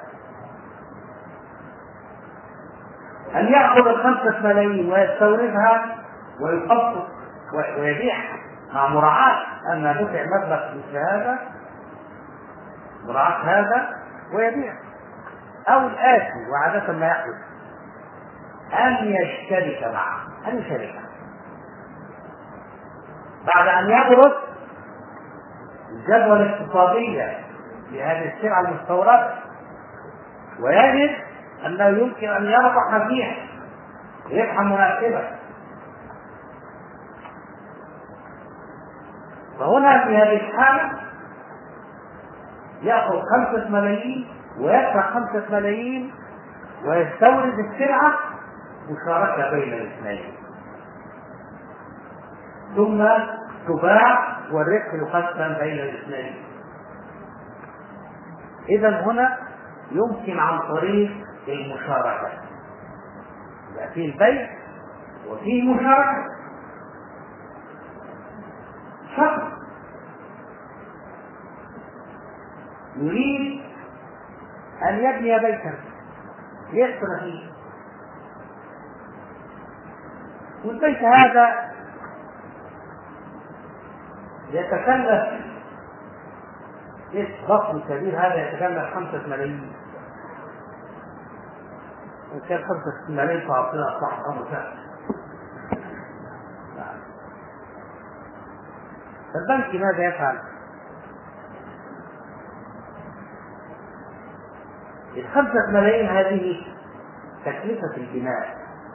أن يأخذ الخمسة ملايين ويستوردها ويقسط ويبيعها مع مراعاة أن دفع مبلغ مثل هذا، مراعاة هذا ويبيع. أو الآتي وعادة ما يحدث أن يشترك معه، أن يشترك بعد أن يدرس الجدوى الاقتصادية لهذه السلعة المستوردة ويجد أنه يمكن أن يربح فيها ربحا مناسبا. فهنا في هذه الحالة يأخذ خمسة ملايين ويدفع خمسة ملايين ويستورد السلعة مشاركة بين الاثنين، ثم تباع والربح يقسم بين الاثنين. إذا هنا يمكن عن طريق المشاركة، يبقى فيه البيع وفيه مشاركة. شخص يريد أن يبني بيتا يسكن فيه، والبيت هذا يتكلف ضخم كبير، هذا يتكلف خمسة ملايين، وإن كان خمسة ملايين فأعطينا صح أمر سهل. فالبنك ماذا يفعل؟ الخمسة ملايين هذه تكلفة البناء،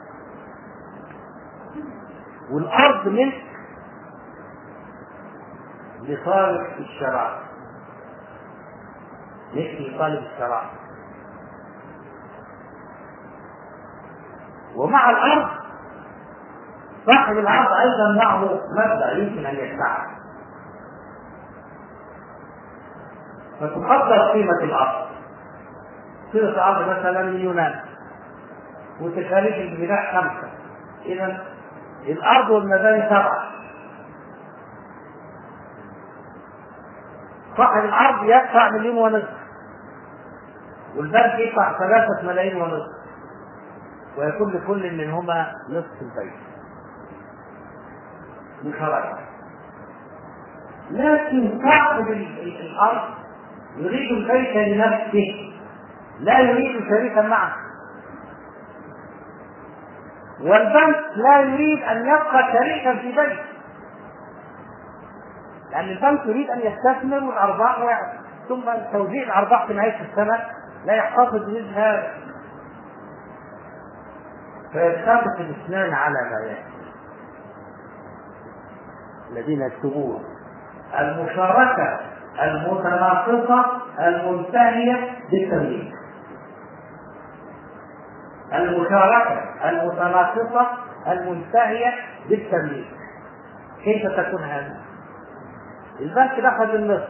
والأرض ملك لطالب الشراء، ملك لطالب الشراء. ومع الأرض صاحب الأرض أيضا معه مبدأ يمكن أن يدفعه، فتقدر قيمة الأرض. قيمة الأرض مثلا مليونات وتكاليف البناء خمسة، إذا الأرض والمباني سبعة. صاحب الأرض يدفع مليون ونصف، والبنك يدفع ثلاثة ملايين ونصف، ويكون لكل منهما نصف البيت مشاركة. لكن صاحب الأرض يريد البيت لنفسه، لا يريد شريكا معه، والبنك لا يريد أن يبقى شريكا في بيت، لأن البنك يريد أن يستثمر والأرباح، ثم توزيع الأرباح في نهاية السنة لا يحتفظ مثل هذا. فيتفق الاثنان على ما يأتي الذين يكتبون المشاركة المتناقصة المنتهية بالتمليك. المشاركة المتناقصة المنتهية بالتمليك كيف تكون هذه؟ البنك دخل بالنصف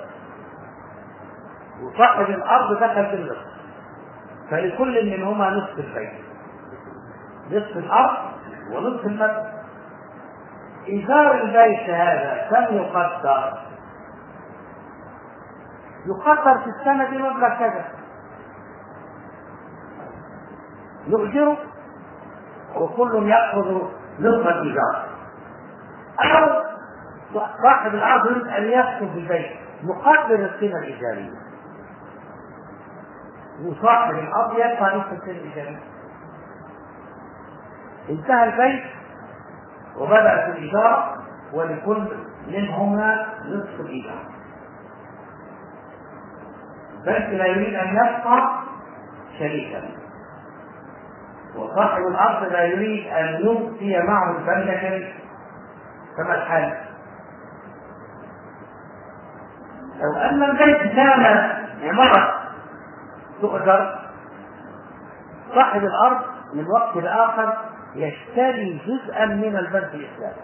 وصاحب الأرض دخل بالنصف، فلكل منهما نصف البيت، نصف الأرض ونصف المبنى. إيجار البيت هذا كم يقدر؟ يقدر في السنة بمبلغ كذا، يؤجره وكل يأخذ نصف الإيجار، أو صاحب الأرض يريد أن يسكن في البيت يقدر القيمة الإيجارية، وصاحب الأرض يدفع نصف القيمة الإيجارية. انتهى البيت وبدأت الإيجار ولكل منهما نصف الإيجار. البنك لا يريد أن يبقى شريكا، وصاحب الأرض لا يريد أن يبقي معه البنك كما الحال. لو أن البيت كان عمارة تؤجر، صاحب الأرض من وقت لآخر يشتري جزءا من البنك الإسلامي،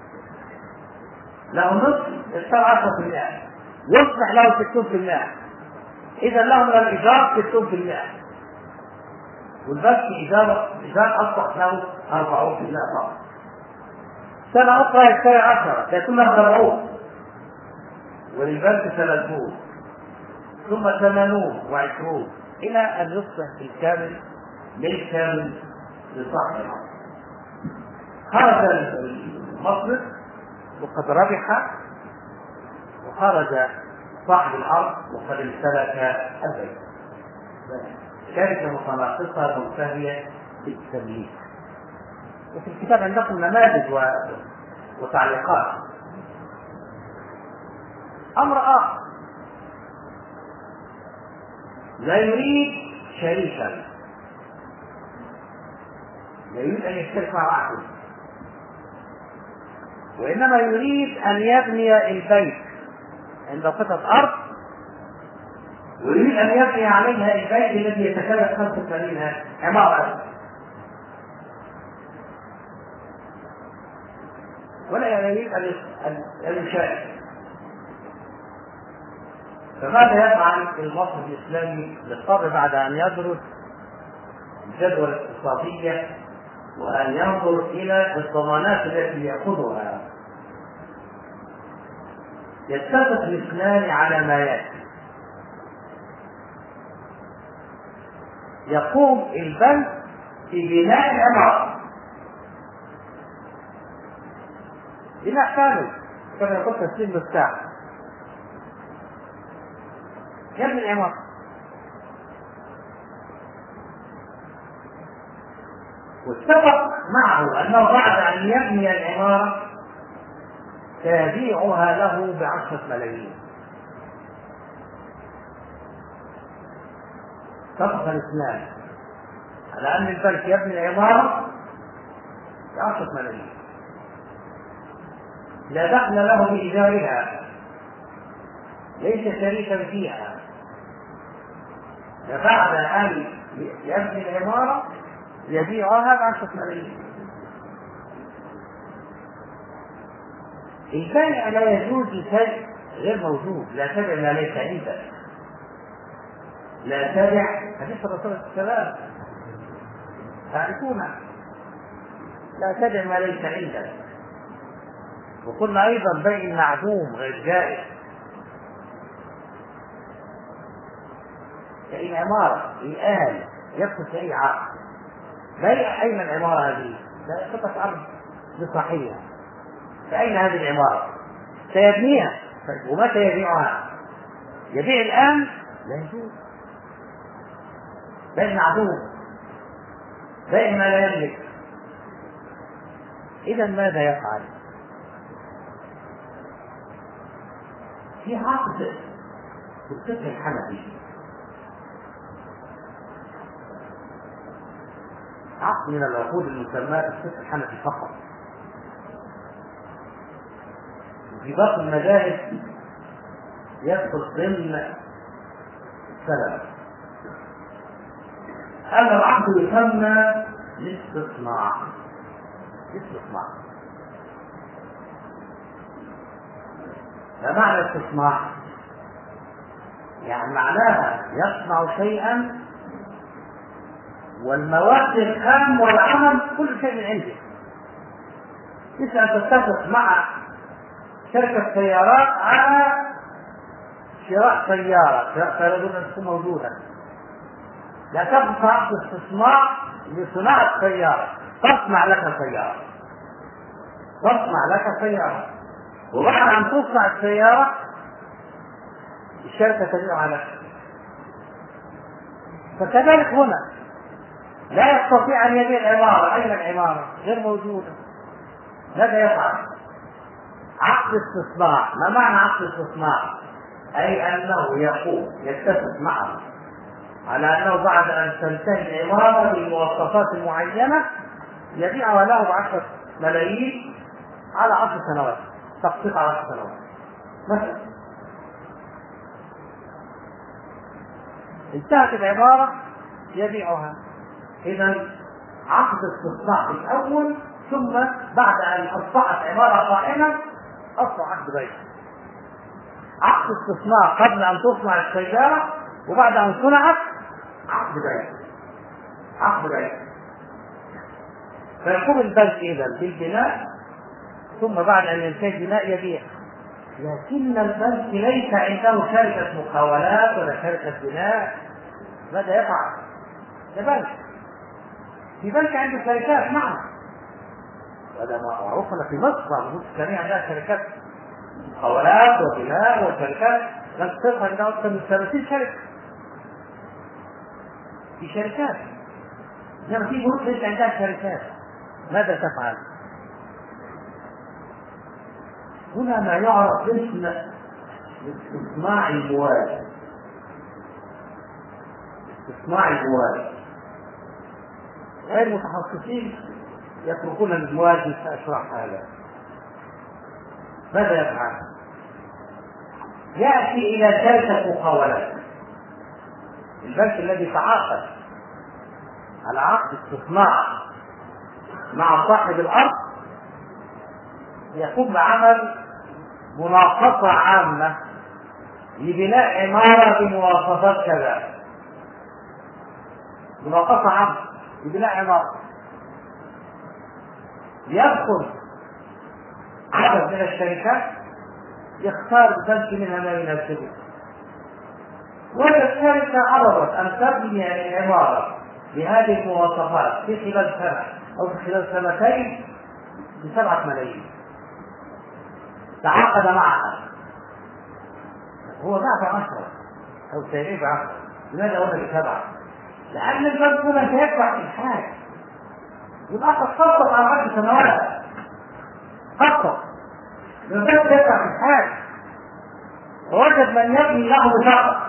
له نصف اشترى عشرة في المئة، يصبح له ستون في المئة، إذا له من الإيجار ستون في المئة، والبنك إيجار إيجار أصبح له أربعون في المئة فقط. سنة أخرى يشتري عشرة يكون له سبعون، وللبنك ثلاثون، ثم ثمانون وعشرون، إلى أن يصبح الكامل بالكامل لصاحب الأرض. خرج المصرف وقد ربح، وخرج صاحب الأرض وقد امتلك البيت. شركة متناقصة منتهية بالتمليك. وفي الكتاب عندكم نماذج و... وتعليقات. أمر آخر، لا يريد شريكا، لا يريد أن يشترك مع أحد، وإنما يريد أن يبني البيت عند قطعة أرض، ويريد أن يبني عليها البيت الذي يتكلف خمسة وثمانين عمارة، ولا يريد أن يشارك. فماذا يفعل المصرف الإسلامي؟ بالطبع بعد أن يدرس الجدوى الاقتصادية وأن ينظر إلى الضمانات التي يأخذها، يتفق الاثنان على ما يأتي. يقوم البنك في بناء عمارة، بناء كامل كما يقول تسليم مفتاح، يبني العمارة، واتفق معه أنه بعد أن يبني العمارة سيبيعها له بعشرة ملايين. اتفق الاثنان على أن البنك يبني العمارة بعشرة ملايين، لا دخل له بإيجارها، ليس شريكا فيها. بعد أن يبني العمارة يبيعها بعشرة ملايين. البيع لا يجوز شيء غير موجود. لا تبع ما ليس عندك. لا تبع، حديث الرسول صلى الله عليه وسلم تعرفونه، لا تبع ما ليس عندك. وقلنا أيضا بيع المعدوم غير جائز، كأي عمارة الآن يدخل في أي عقد بيع. أين العمارة هذه؟ لا قطعة أرض لصاحبها، فأين هذه العمارة؟ سيبنيها ومتى يبيعها؟ يبيع الآن؟ لا يجوز. بيع معدوم، بيع ما لا يملك. إذا ماذا يفعل؟ في عقد في الفقه الحنفي، عقد من العقود المسماة في الفقه الحنفي فقط، وفي باقي المذاهب يدخل ضمن السلف. هذا العقد يسمى الاستصناع. استصناع، ما معنى الاستصناع؟ يعني معناها يصنع شيئا والمواد الخام والعمل كل شيء من عنده. مثل أن تتفق مع شركة سيارات على شراء سيارة، شراء سيارة تكون موجودة، لا تبقى عقد استصناع لصناعة سيارة، تصنع لك سيارة، تصنع لك سيارة، وبعد أن تصنع السيارة الشركة تبيعها لك. فكذلك هنا لا يستطيع أن يبيع العمارة. أين العمارة؟ غير موجودة. ماذا يفعل؟ عقد استصناع. ما معنى عقد استصناع؟ أي أنه يقوم يتفق معه على أنه بعد أن تنتهي العمارة بالمواصفات المعينة يبيعها له بعشرة ملايين على عشر سنوات، تقسيط على عشر سنوات مثلا. انتهت العمارة يبيعها. إذا عقد استصناع الأول، ثم بعد أن أصبحت عمارة قائمة أصبح عقد بيع. عقد استصناع قبل أن تصنع السيارة، وبعد أن صنعت عقد بيع. عقد بيع. فيقوم البنك إذا بالبناء، ثم بعد أن ينتهي البناء يبيع. لكن البنك ليس عنده شركة مقاولات ولا شركة بناء. ماذا يفعل؟ البنك في بنك عنده شركات، نعم، هذا معروف في مصر. البنوك الإسلامية عندها شركات مقاولات وبناء وشركات لم تصل عندها أكثر من ثلاثين شركة. في شركات، إنما في بنوك ليس عندها شركات. ماذا تفعل؟ هنا ما يعرف باسم استصناع المواد. استصناع المواد غير متخصصين يتركون المواد. سأشرح هذا. ماذا يفعل؟ يأتي إلى شركة مقاولات. البنك الذي تعاقد على عقد استصناع مع صاحب الأرض يقوم بعمل مناقصة عامة لبناء عمارة بمواصفات كذا. مناقصة عامة لبناء عمارة. يدخل عدد من الشركات يختار البنك منها ما يناسبه. والشركة عرضت أن تبني العمارة بهذه المواصفات في خلال سنة أو في خلال سنتين بسبعة ملايين. تعاقد معها، هو باع بعشرة أو سيبيع بعشرة. لماذا وصل بسبعة؟ لأن البنك هنا سيدفع في الحاج، يبقى تخطط على عشر سنوات. خطط البنك سيدفع في الحاج، ووجد من يبني له بشرط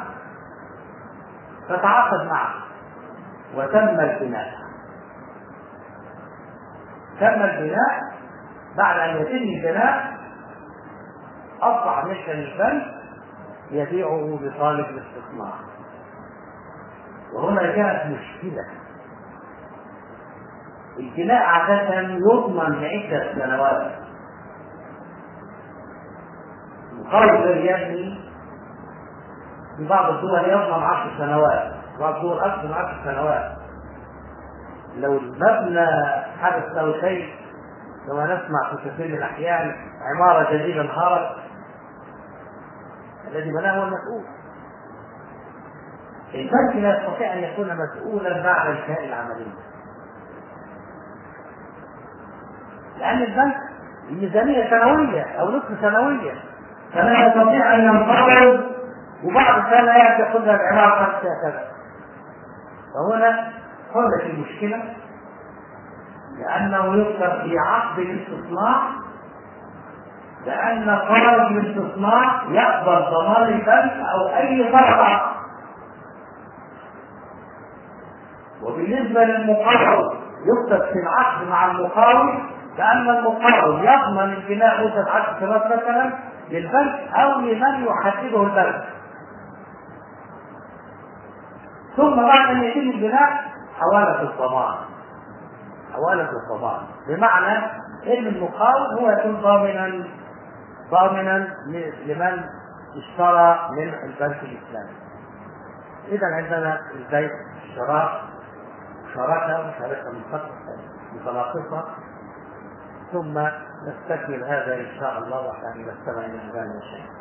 فتعاقد معه وتم البناء. تم البناء. بعد أن يتم البناء أصبح ملكا للبنك يبيعه لطالب الاستثمار. وهنا جاءت مشكلة. البناء عادة يضمن لعدة سنوات، مقابل يبني في بعض الدول يضمن عشر سنوات، بعض الدول أكثر من عشر سنوات. لو المبنى حدث له شيء كما نسمع في كثير من الأحيان عمارة جديدة انهارت، الذي بناه هو المسؤول. البنك لا يستطيع أن يكون مسؤولا بعد انتهاء العملية، لأن البنك ميزانية سنوية أو نصف سنوية، فلا يستطيع أن ينفرد وبعد سنة يأتي يقول العمارة قد كذا. فهنا حلت المشكلة، لأنه يذكر في عقد الاستصلاح لأن خارج الاستصلاح يقبل ضمان البنك أو أي طرف. وبالنسبة للمقرض يكتب في العقد مع المقاول لأن المقرض يضمن البناء مدة عشر سنوات مثلا للبنك أو لمن يحدده البنك، ثم بعد أن يتم البناء حوالة الضمان، حوالة الضمان بمعنى أن المقاول هو يكون ضامنا ضامنا لمن اشترى من البنك الإسلامي. إذا عندنا البيع الشراء شراكة مشاركة متناقصة، ثم نستكمل هذا إن شاء الله وحتى نستمع إلى الآن.